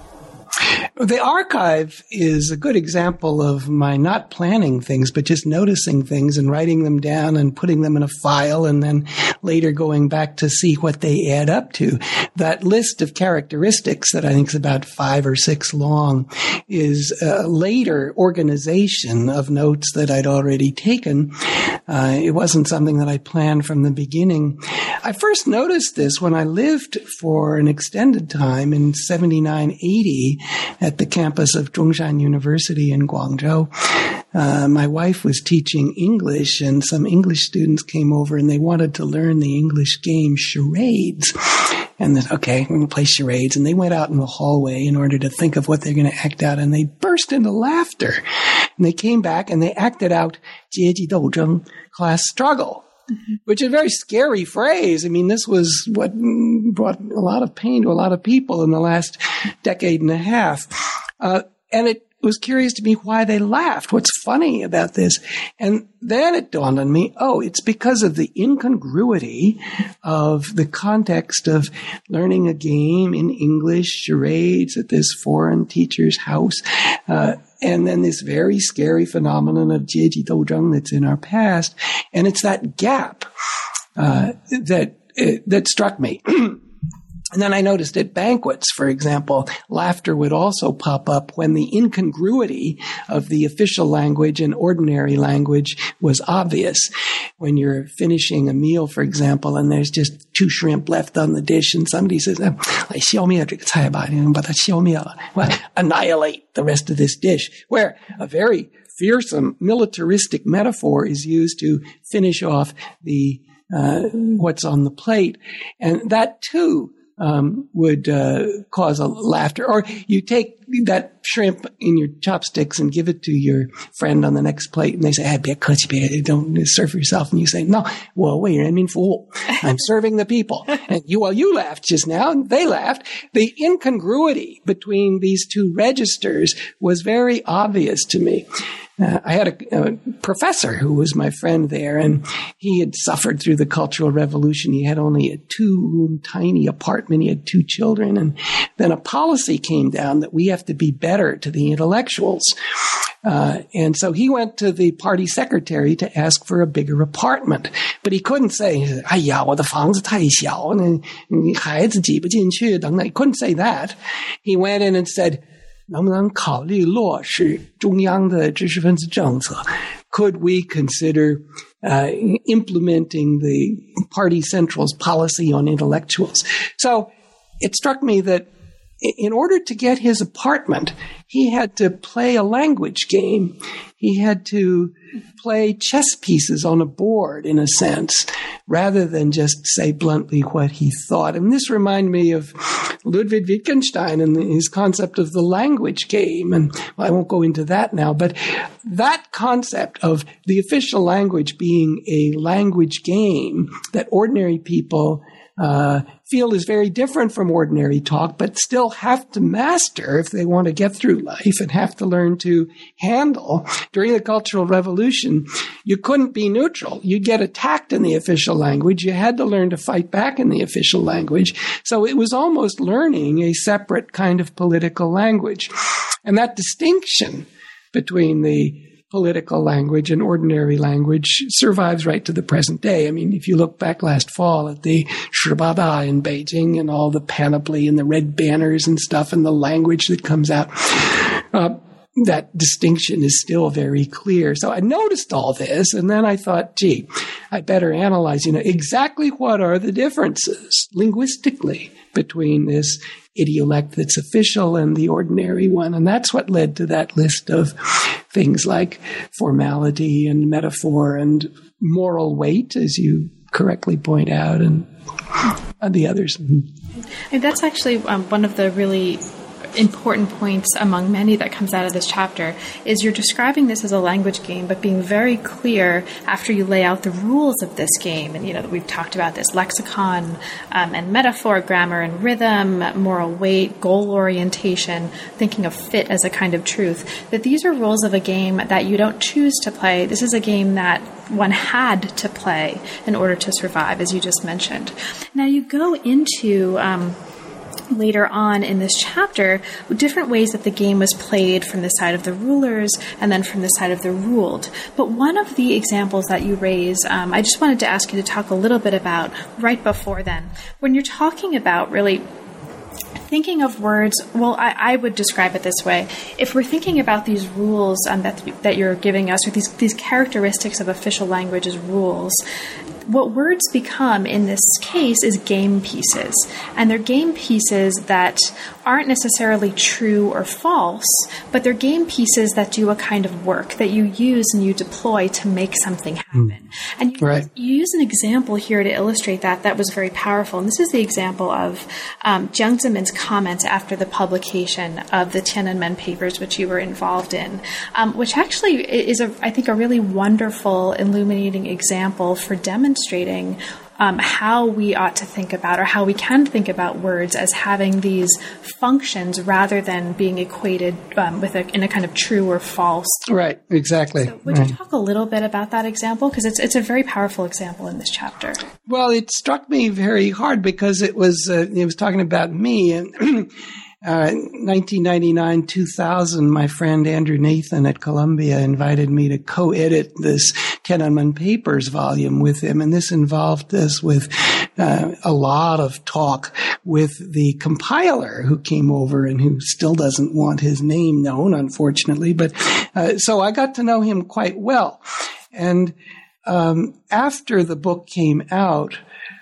The archive is a good example of my not planning things, but just noticing things and writing them down and putting them in a file and then later going back to see what they add up to. That list of characteristics that I think is about five or six long is a later organization of notes that I'd already taken. Uh, it wasn't something that I planned from the beginning. I first noticed this when I lived for an extended time in seventy-nine eighty at the campus of Zhongshan University in Guangzhou. Uh, my wife was teaching English, and some English students came over and they wanted to learn the English game charades. And then, okay, we're going to play charades. And they went out in the hallway in order to think of what they're going to act out, and they burst into laughter. And they came back and they acted out 阶级斗争, class struggle. Mm-hmm. Which is a very scary phrase. I mean, this was what brought a lot of pain to a lot of people in the last decade and a half. Uh, and it was curious to me why they laughed. What's funny about this? And then it dawned on me, oh, it's because of the incongruity of the context of learning a game in English, charades at this foreign teacher's house, uh, and then this very scary phenomenon of 阶级斗争 that's in our past. And it's that gap uh, that uh, that struck me. And then I noticed at banquets, for example, laughter would also pop up when the incongruity of the official language and ordinary language was obvious. When you're finishing a meal, for example, and there's just two shrimp left on the dish, and somebody says, well, annihilate the rest of this dish, where a very fearsome militaristic metaphor is used to finish off the uh, what's on the plate. And that, too, Um, would uh, cause a laughter. Or you take that shrimp in your chopsticks and give it to your friend on the next plate, and they say, hey, 别客气, don't serve for yourself. And you say, no, well, wait, I mean, fool. I'm serving the people. And you, well, you laughed just now, and they laughed. The incongruity between these two registers was very obvious to me. Uh, I had a, a professor who was my friend there, and he had suffered through the Cultural Revolution. He had only a two-room tiny apartment. He had two children. And then a policy came down that we have to be better to the intellectuals. Uh, and so he went to the party secretary to ask for a bigger apartment. But he couldn't say, 哎呀, 我的房子太小, 孩子挤不进去,等等. He couldn't say that. He went in and said, 能不能考虑落实中央的知识分子政策? Could we consider uh, implementing the party central's policy on intellectuals? So it struck me that in order to get his apartment, he had to play a language game. He had to play chess pieces on a board, in a sense, rather than just say bluntly what he thought. And this reminded me of Ludwig Wittgenstein and his concept of the language game. And well, I won't go into that now, but that concept of the official language being a language game that ordinary people uh, feel is very different from ordinary talk, but still have to master if they want to get through life and have to learn to handle. During the Cultural Revolution, you couldn't be neutral. You'd get attacked in the official language. You had to learn to fight back in the official language. So it was almost learning a separate kind of political language. And that distinction between the political language and ordinary language survives right to the present day. I mean, if you look back last fall at the Shibada in Beijing and all the panoply and the red banners and stuff and the language that comes out, uh, that distinction is still very clear. So I noticed all this, and then I thought, gee, I better analyze, you know, exactly what are the differences linguistically between this idiolect that's official and the ordinary one. And that's what led to that list of things like formality and metaphor and moral weight, as you correctly point out, and, and the others. And that's actually um, one of the really important points among many that comes out of this chapter is you're describing this as a language game, but being very clear after you lay out the rules of this game. And, you know, we've talked about this lexicon um, and metaphor, grammar and rhythm, moral weight, goal orientation, thinking of fit as a kind of truth, that these are rules of a game that you don't choose to play. This is a game that one had to play in order to survive, as you just mentioned. Now you go into um, later on in this chapter, different ways that the game was played from the side of the rulers and then from the side of the ruled. But one of the examples that you raise, um, I just wanted to ask you to talk a little bit about right before then. When you're talking about really thinking of words, well, I, I would describe it this way. If we're thinking about these rules um, that that you're giving us, or these, these characteristics of official language as rules, what words become in this case is game pieces. And they're game pieces that aren't necessarily true or false, but they're game pieces that do a kind of work that you use and you deploy to make something happen. Mm. And you, right. you use an example here to illustrate that that was very powerful. And this is the example of um, Jiang Zemin's comments after the publication of the Tiananmen Papers, which you were involved in, um, which actually is, a, I think, a really wonderful, illuminating example for demonstrating um, how we ought to think about, or how we can think about words as having these functions rather than being equated um, with a, in a kind of true or false. Right, exactly. So would right. you talk a little bit about that example? Because it's it's a very powerful example in this chapter. Well, it struck me very hard because it was uh, it was talking about me, and uh, nineteen ninety-nine, two thousand, my friend Andrew Nathan at Columbia invited me to co-edit this Tiananmen Papers volume with him, and this involved us with uh, a lot of talk with the compiler who came over and who still doesn't want his name known, unfortunately. But uh, so I got to know him quite well, and um, after the book came out,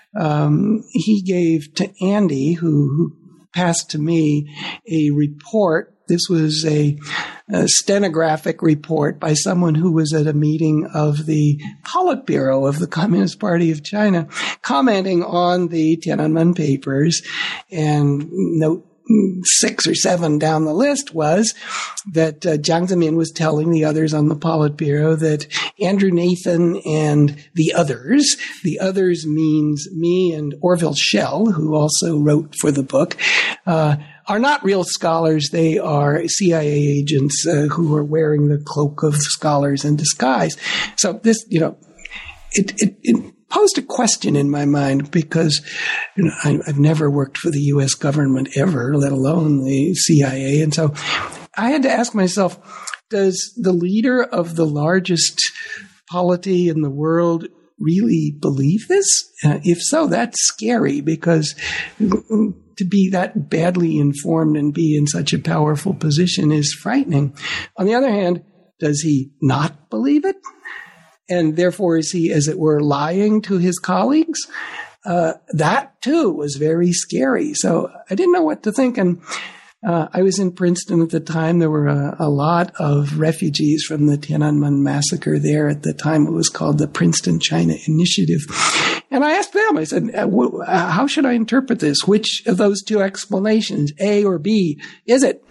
um, he gave to Andy, who, who passed to me, a report. This was a, a stenographic report by someone who was at a meeting of the Politburo of the Communist Party of China, commenting on the Tiananmen Papers. And note six or seven down the list was that uh, Jiang Zemin was telling the others on the Politburo that Andrew Nathan and the others, the others means me and Orville Schell, who also wrote for the book, uh, are not real scholars. They are C I A agents uh, who are wearing the cloak of scholars in disguise. So this, you know, it, it, it posed a question in my mind because, you know, I, I've never worked for the U S government ever, let alone the C I A. And so I had to ask myself, does the leader of the largest polity in the world really believe this? Uh, if so, that's scary, because to be that badly informed and be in such a powerful position is frightening. On the other hand, does he not believe it? And therefore, is he, as it were, lying to his colleagues? Uh, that, too, was very scary. So I didn't know what to think. And uh, I was in Princeton at the time. There were a, a lot of refugees from the Tiananmen massacre there. At the time, it was called the Princeton China Initiative. And I asked them, I said, how should I interpret this? Which of those two explanations, A or B, is it?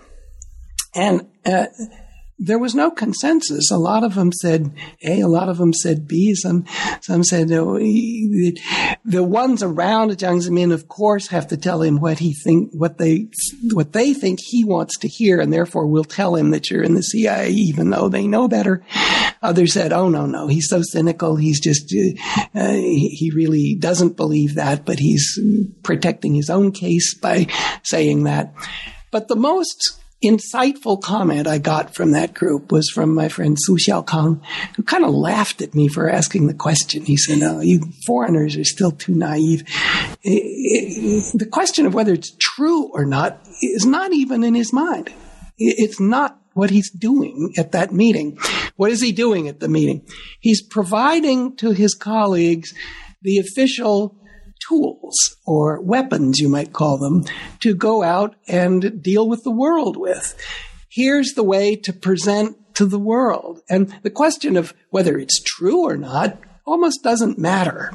And uh, there was no consensus. A lot of them said A, a lot of them said B, some some said no. The, the ones around Jiang Zemin, of course, have to tell him what he think, what they what they think he wants to hear, and therefore will tell him that you're in the C I A, even though they know better. Others said, oh, no, no, he's so cynical. He's just, uh, he really doesn't believe that, but he's protecting his own case by saying that. But the most insightful comment I got from that group was from my friend Su Xiaokang, who kind of laughed at me for asking the question. He said, no, you foreigners are still too naive. It, it, the question of whether it's true or not is not even in his mind. It's not what he's doing at that meeting. What is he doing at the meeting? He's providing to his colleagues the official tools, or weapons, you might call them, to go out and deal with the world with. Here's the way to present to the world. And the question of whether it's true or not almost doesn't matter.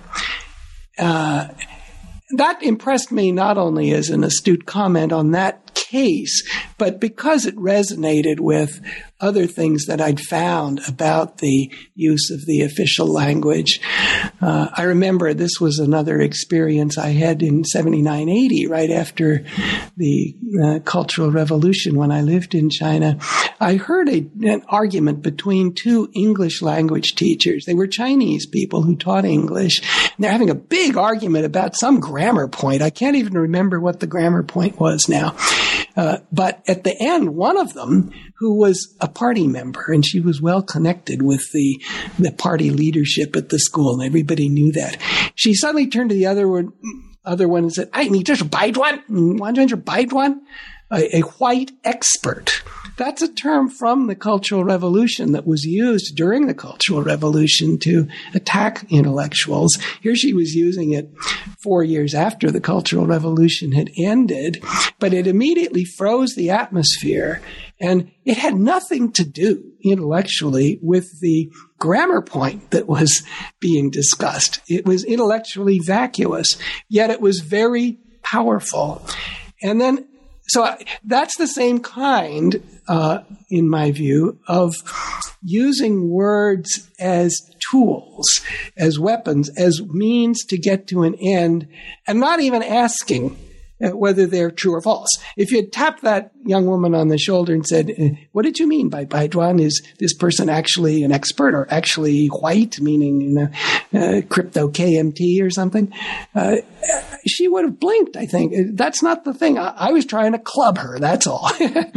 Uh, that impressed me not only as an astute comment on that case, but because it resonated with other things that I'd found about the use of the official language. Uh, I remember this was another experience I had in seventy-nine eighty, right after the uh, Cultural Revolution when I lived in China. I heard a, an argument between two English language teachers. They were Chinese people who taught English. And they're having a big argument about some grammar point. I can't even remember what the grammar point was now. Uh, but at the end, one of them, who was a party member, and she was well connected with the the party leadership at the school, and everybody knew that, she suddenly turned to the other one, other one and said, "I need to buy one. Want to buy one?" A, a white expert. That's a term from the Cultural Revolution that was used during the Cultural Revolution to attack intellectuals. Here she was using it four years after the Cultural Revolution had ended, but it immediately froze the atmosphere, and it had nothing to do intellectually with the grammar point that was being discussed. It was intellectually vacuous, yet it was very powerful. And then So that's the same kind, uh, in my view, of using words as tools, as weapons, as means to get to an end, and not even asking whether they're true or false. If you had tapped that young woman on the shoulder and said, "What did you mean by Baiduan? Is this person actually an expert or actually white, meaning you know, uh, crypto K M T or something?" Uh, she would have blinked, I think. That's not the thing. I, I was trying to club her, that's all.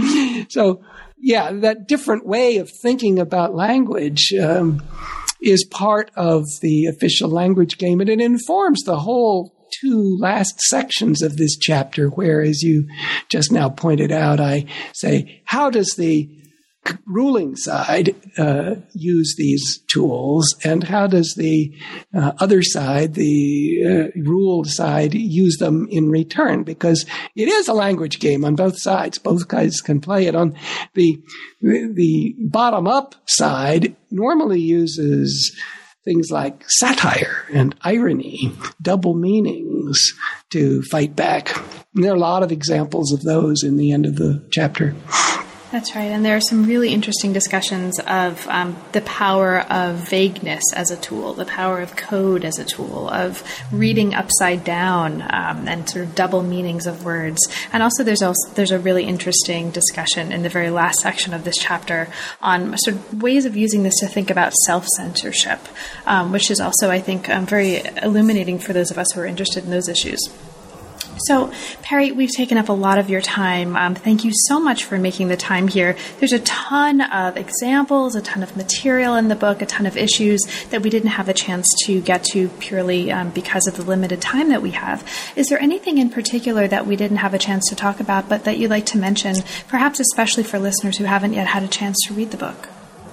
So, yeah, that different way of thinking about language um, is part of the official language game, and it informs the whole two last sections of this chapter where, as you just now pointed out, I say, how does the ruling side uh, use these tools, and how does the uh, other side, the uh, ruled side, use them in return? Because it is a language game on both sides. Both sides can play it. On the the, the bottom-up side normally uses things like satire and irony, double meanings to fight back. And there are a lot of examples of those in the end of the chapter. That's right. And there are some really interesting discussions of um, the power of vagueness as a tool, the power of code as a tool, of reading upside down um, and sort of double meanings of words. And also there's also there's a really interesting discussion in the very last section of this chapter on sort of ways of using this to think about self-censorship, um, which is also, I think, um, very illuminating for those of us who are interested in those issues. So, Perry, we've taken up a lot of your time. Um, thank you so much for making the time here. There's a ton of examples, a ton of material in the book, a ton of issues that we didn't have a chance to get to purely um, because of the limited time that we have. Is there anything in particular that we didn't have a chance to talk about, but that you'd like to mention, perhaps especially for listeners who haven't yet had a chance to read the book?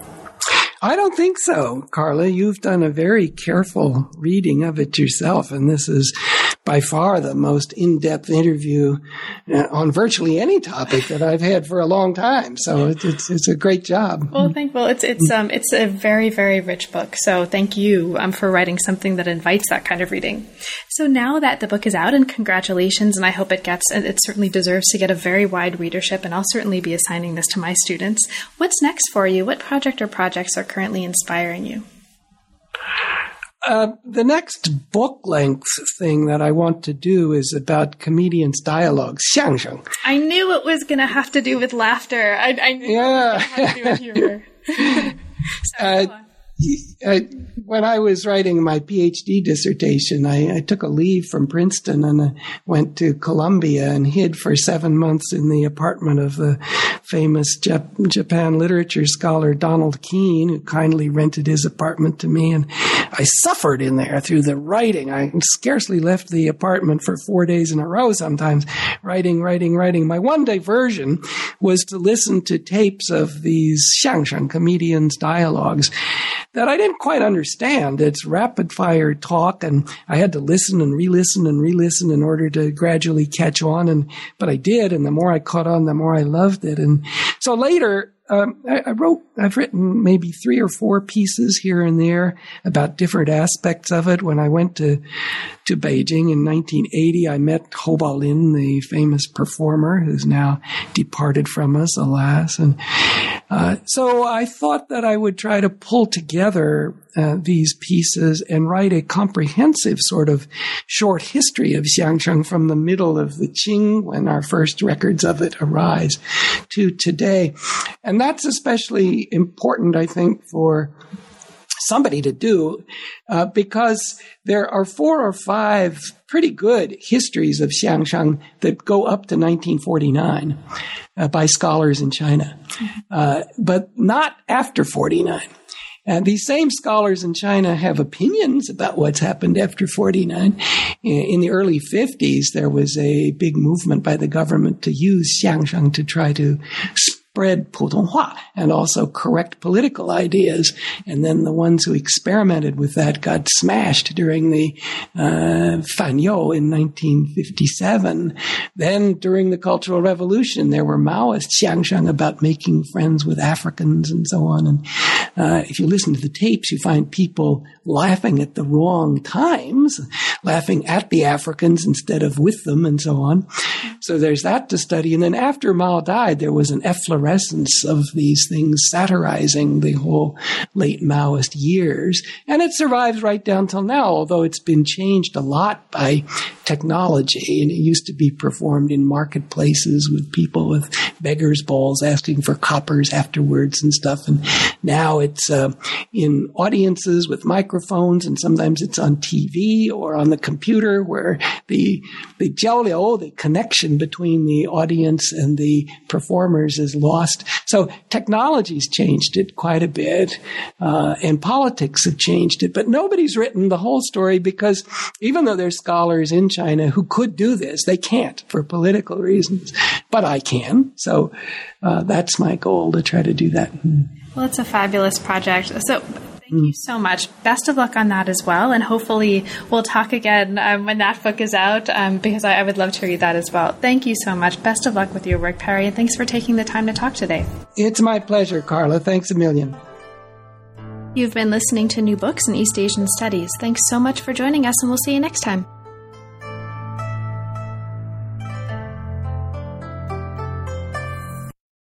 I don't think so, Carla. You've done a very careful reading of it yourself, and this is by far the most in-depth interview on virtually any topic that I've had for a long time. So it's it's, it's a great job. Well, thank well, it's it's um it's a very very rich book. So thank you um for writing something that invites that kind of reading. So now that the book is out, and congratulations, and I hope it gets it certainly deserves to get a very wide readership, and I'll certainly be assigning this to my students. What's next for you? What project or projects are currently inspiring you? Uh, the next book-length thing that I want to do is about comedians' dialogue, 相声. I knew it was going to have to do with laughter. I, I knew yeah. it was going to have to do with humor. so, uh, I, when I was writing my PhD dissertation, I, I took a leave from Princeton and I went to Columbia and hid for seven months in the apartment of the famous Jap- Japan literature scholar Donald Keene, who kindly rented his apartment to me. And I suffered in there through the writing. I scarcely left the apartment for four days in a row sometimes, writing, writing, writing. My one diversion was to listen to tapes of these xiangsheng comedians' dialogues that I didn't quite understand. It's rapid fire talk, and I had to listen and re-listen and re-listen in order to gradually catch on. And but I did, and the more I caught on, the more I loved it. And so later, um, I, I wrote, I've written maybe three or four pieces here and there about different aspects of it. When I went to to Beijing in nineteen eighty, I met Hou Baolin, the famous performer who's now departed from us, alas. And Uh, so I thought that I would try to pull together uh, these pieces and write a comprehensive sort of short history of xiangsheng from the middle of the Qing, when our first records of it arise, to today. And that's especially important, I think, for somebody to do, uh, because there are four or five pretty good histories of xiangsheng that go up to nineteen forty-nine uh, by scholars in China, uh, but not after forty-nine. And these same scholars in China have opinions about what's happened after forty-nine. In the early fifties, there was a big movement by the government to use xiangsheng to try to spread Putonghua and also correct political ideas. And then the ones who experimented with that got smashed during the uh, Fanyo in nineteen fifty-seven. Then during the Cultural Revolution, there were Maoist xiangsheng about making friends with Africans and so on. And uh, if you listen to the tapes, you find people laughing at the wrong times, laughing at the Africans instead of with them and so on. So there's that to study. And then after Mao died, there was an efflorescence of these things satirizing the whole late Maoist years. And it survives right down till now, although it's been changed a lot by technology. And it used to be performed in marketplaces with people with beggars' balls asking for coppers afterwards and stuff. And now it's uh, in audiences with microphones, and sometimes it's on T V or on the computer, where the the jiaoliu, the connection between the audience and the performers, is lost. So technology's changed it quite a bit, uh, and politics have changed it. But nobody's written the whole story, because even though there's scholars in China who could do this, they can't for political reasons. But I can. So uh, that's my goal, to try to do that. Well, it's a fabulous project. So thank you so much. Best of luck on that as well. And hopefully we'll talk again um, when that book is out, um, because I, I would love to read that as well. Thank you so much. Best of luck with your work, Perry. And thanks for taking the time to talk today. It's my pleasure, Carla. Thanks a million. You've been listening to New Books in East Asian Studies. Thanks so much for joining us, and we'll see you next time.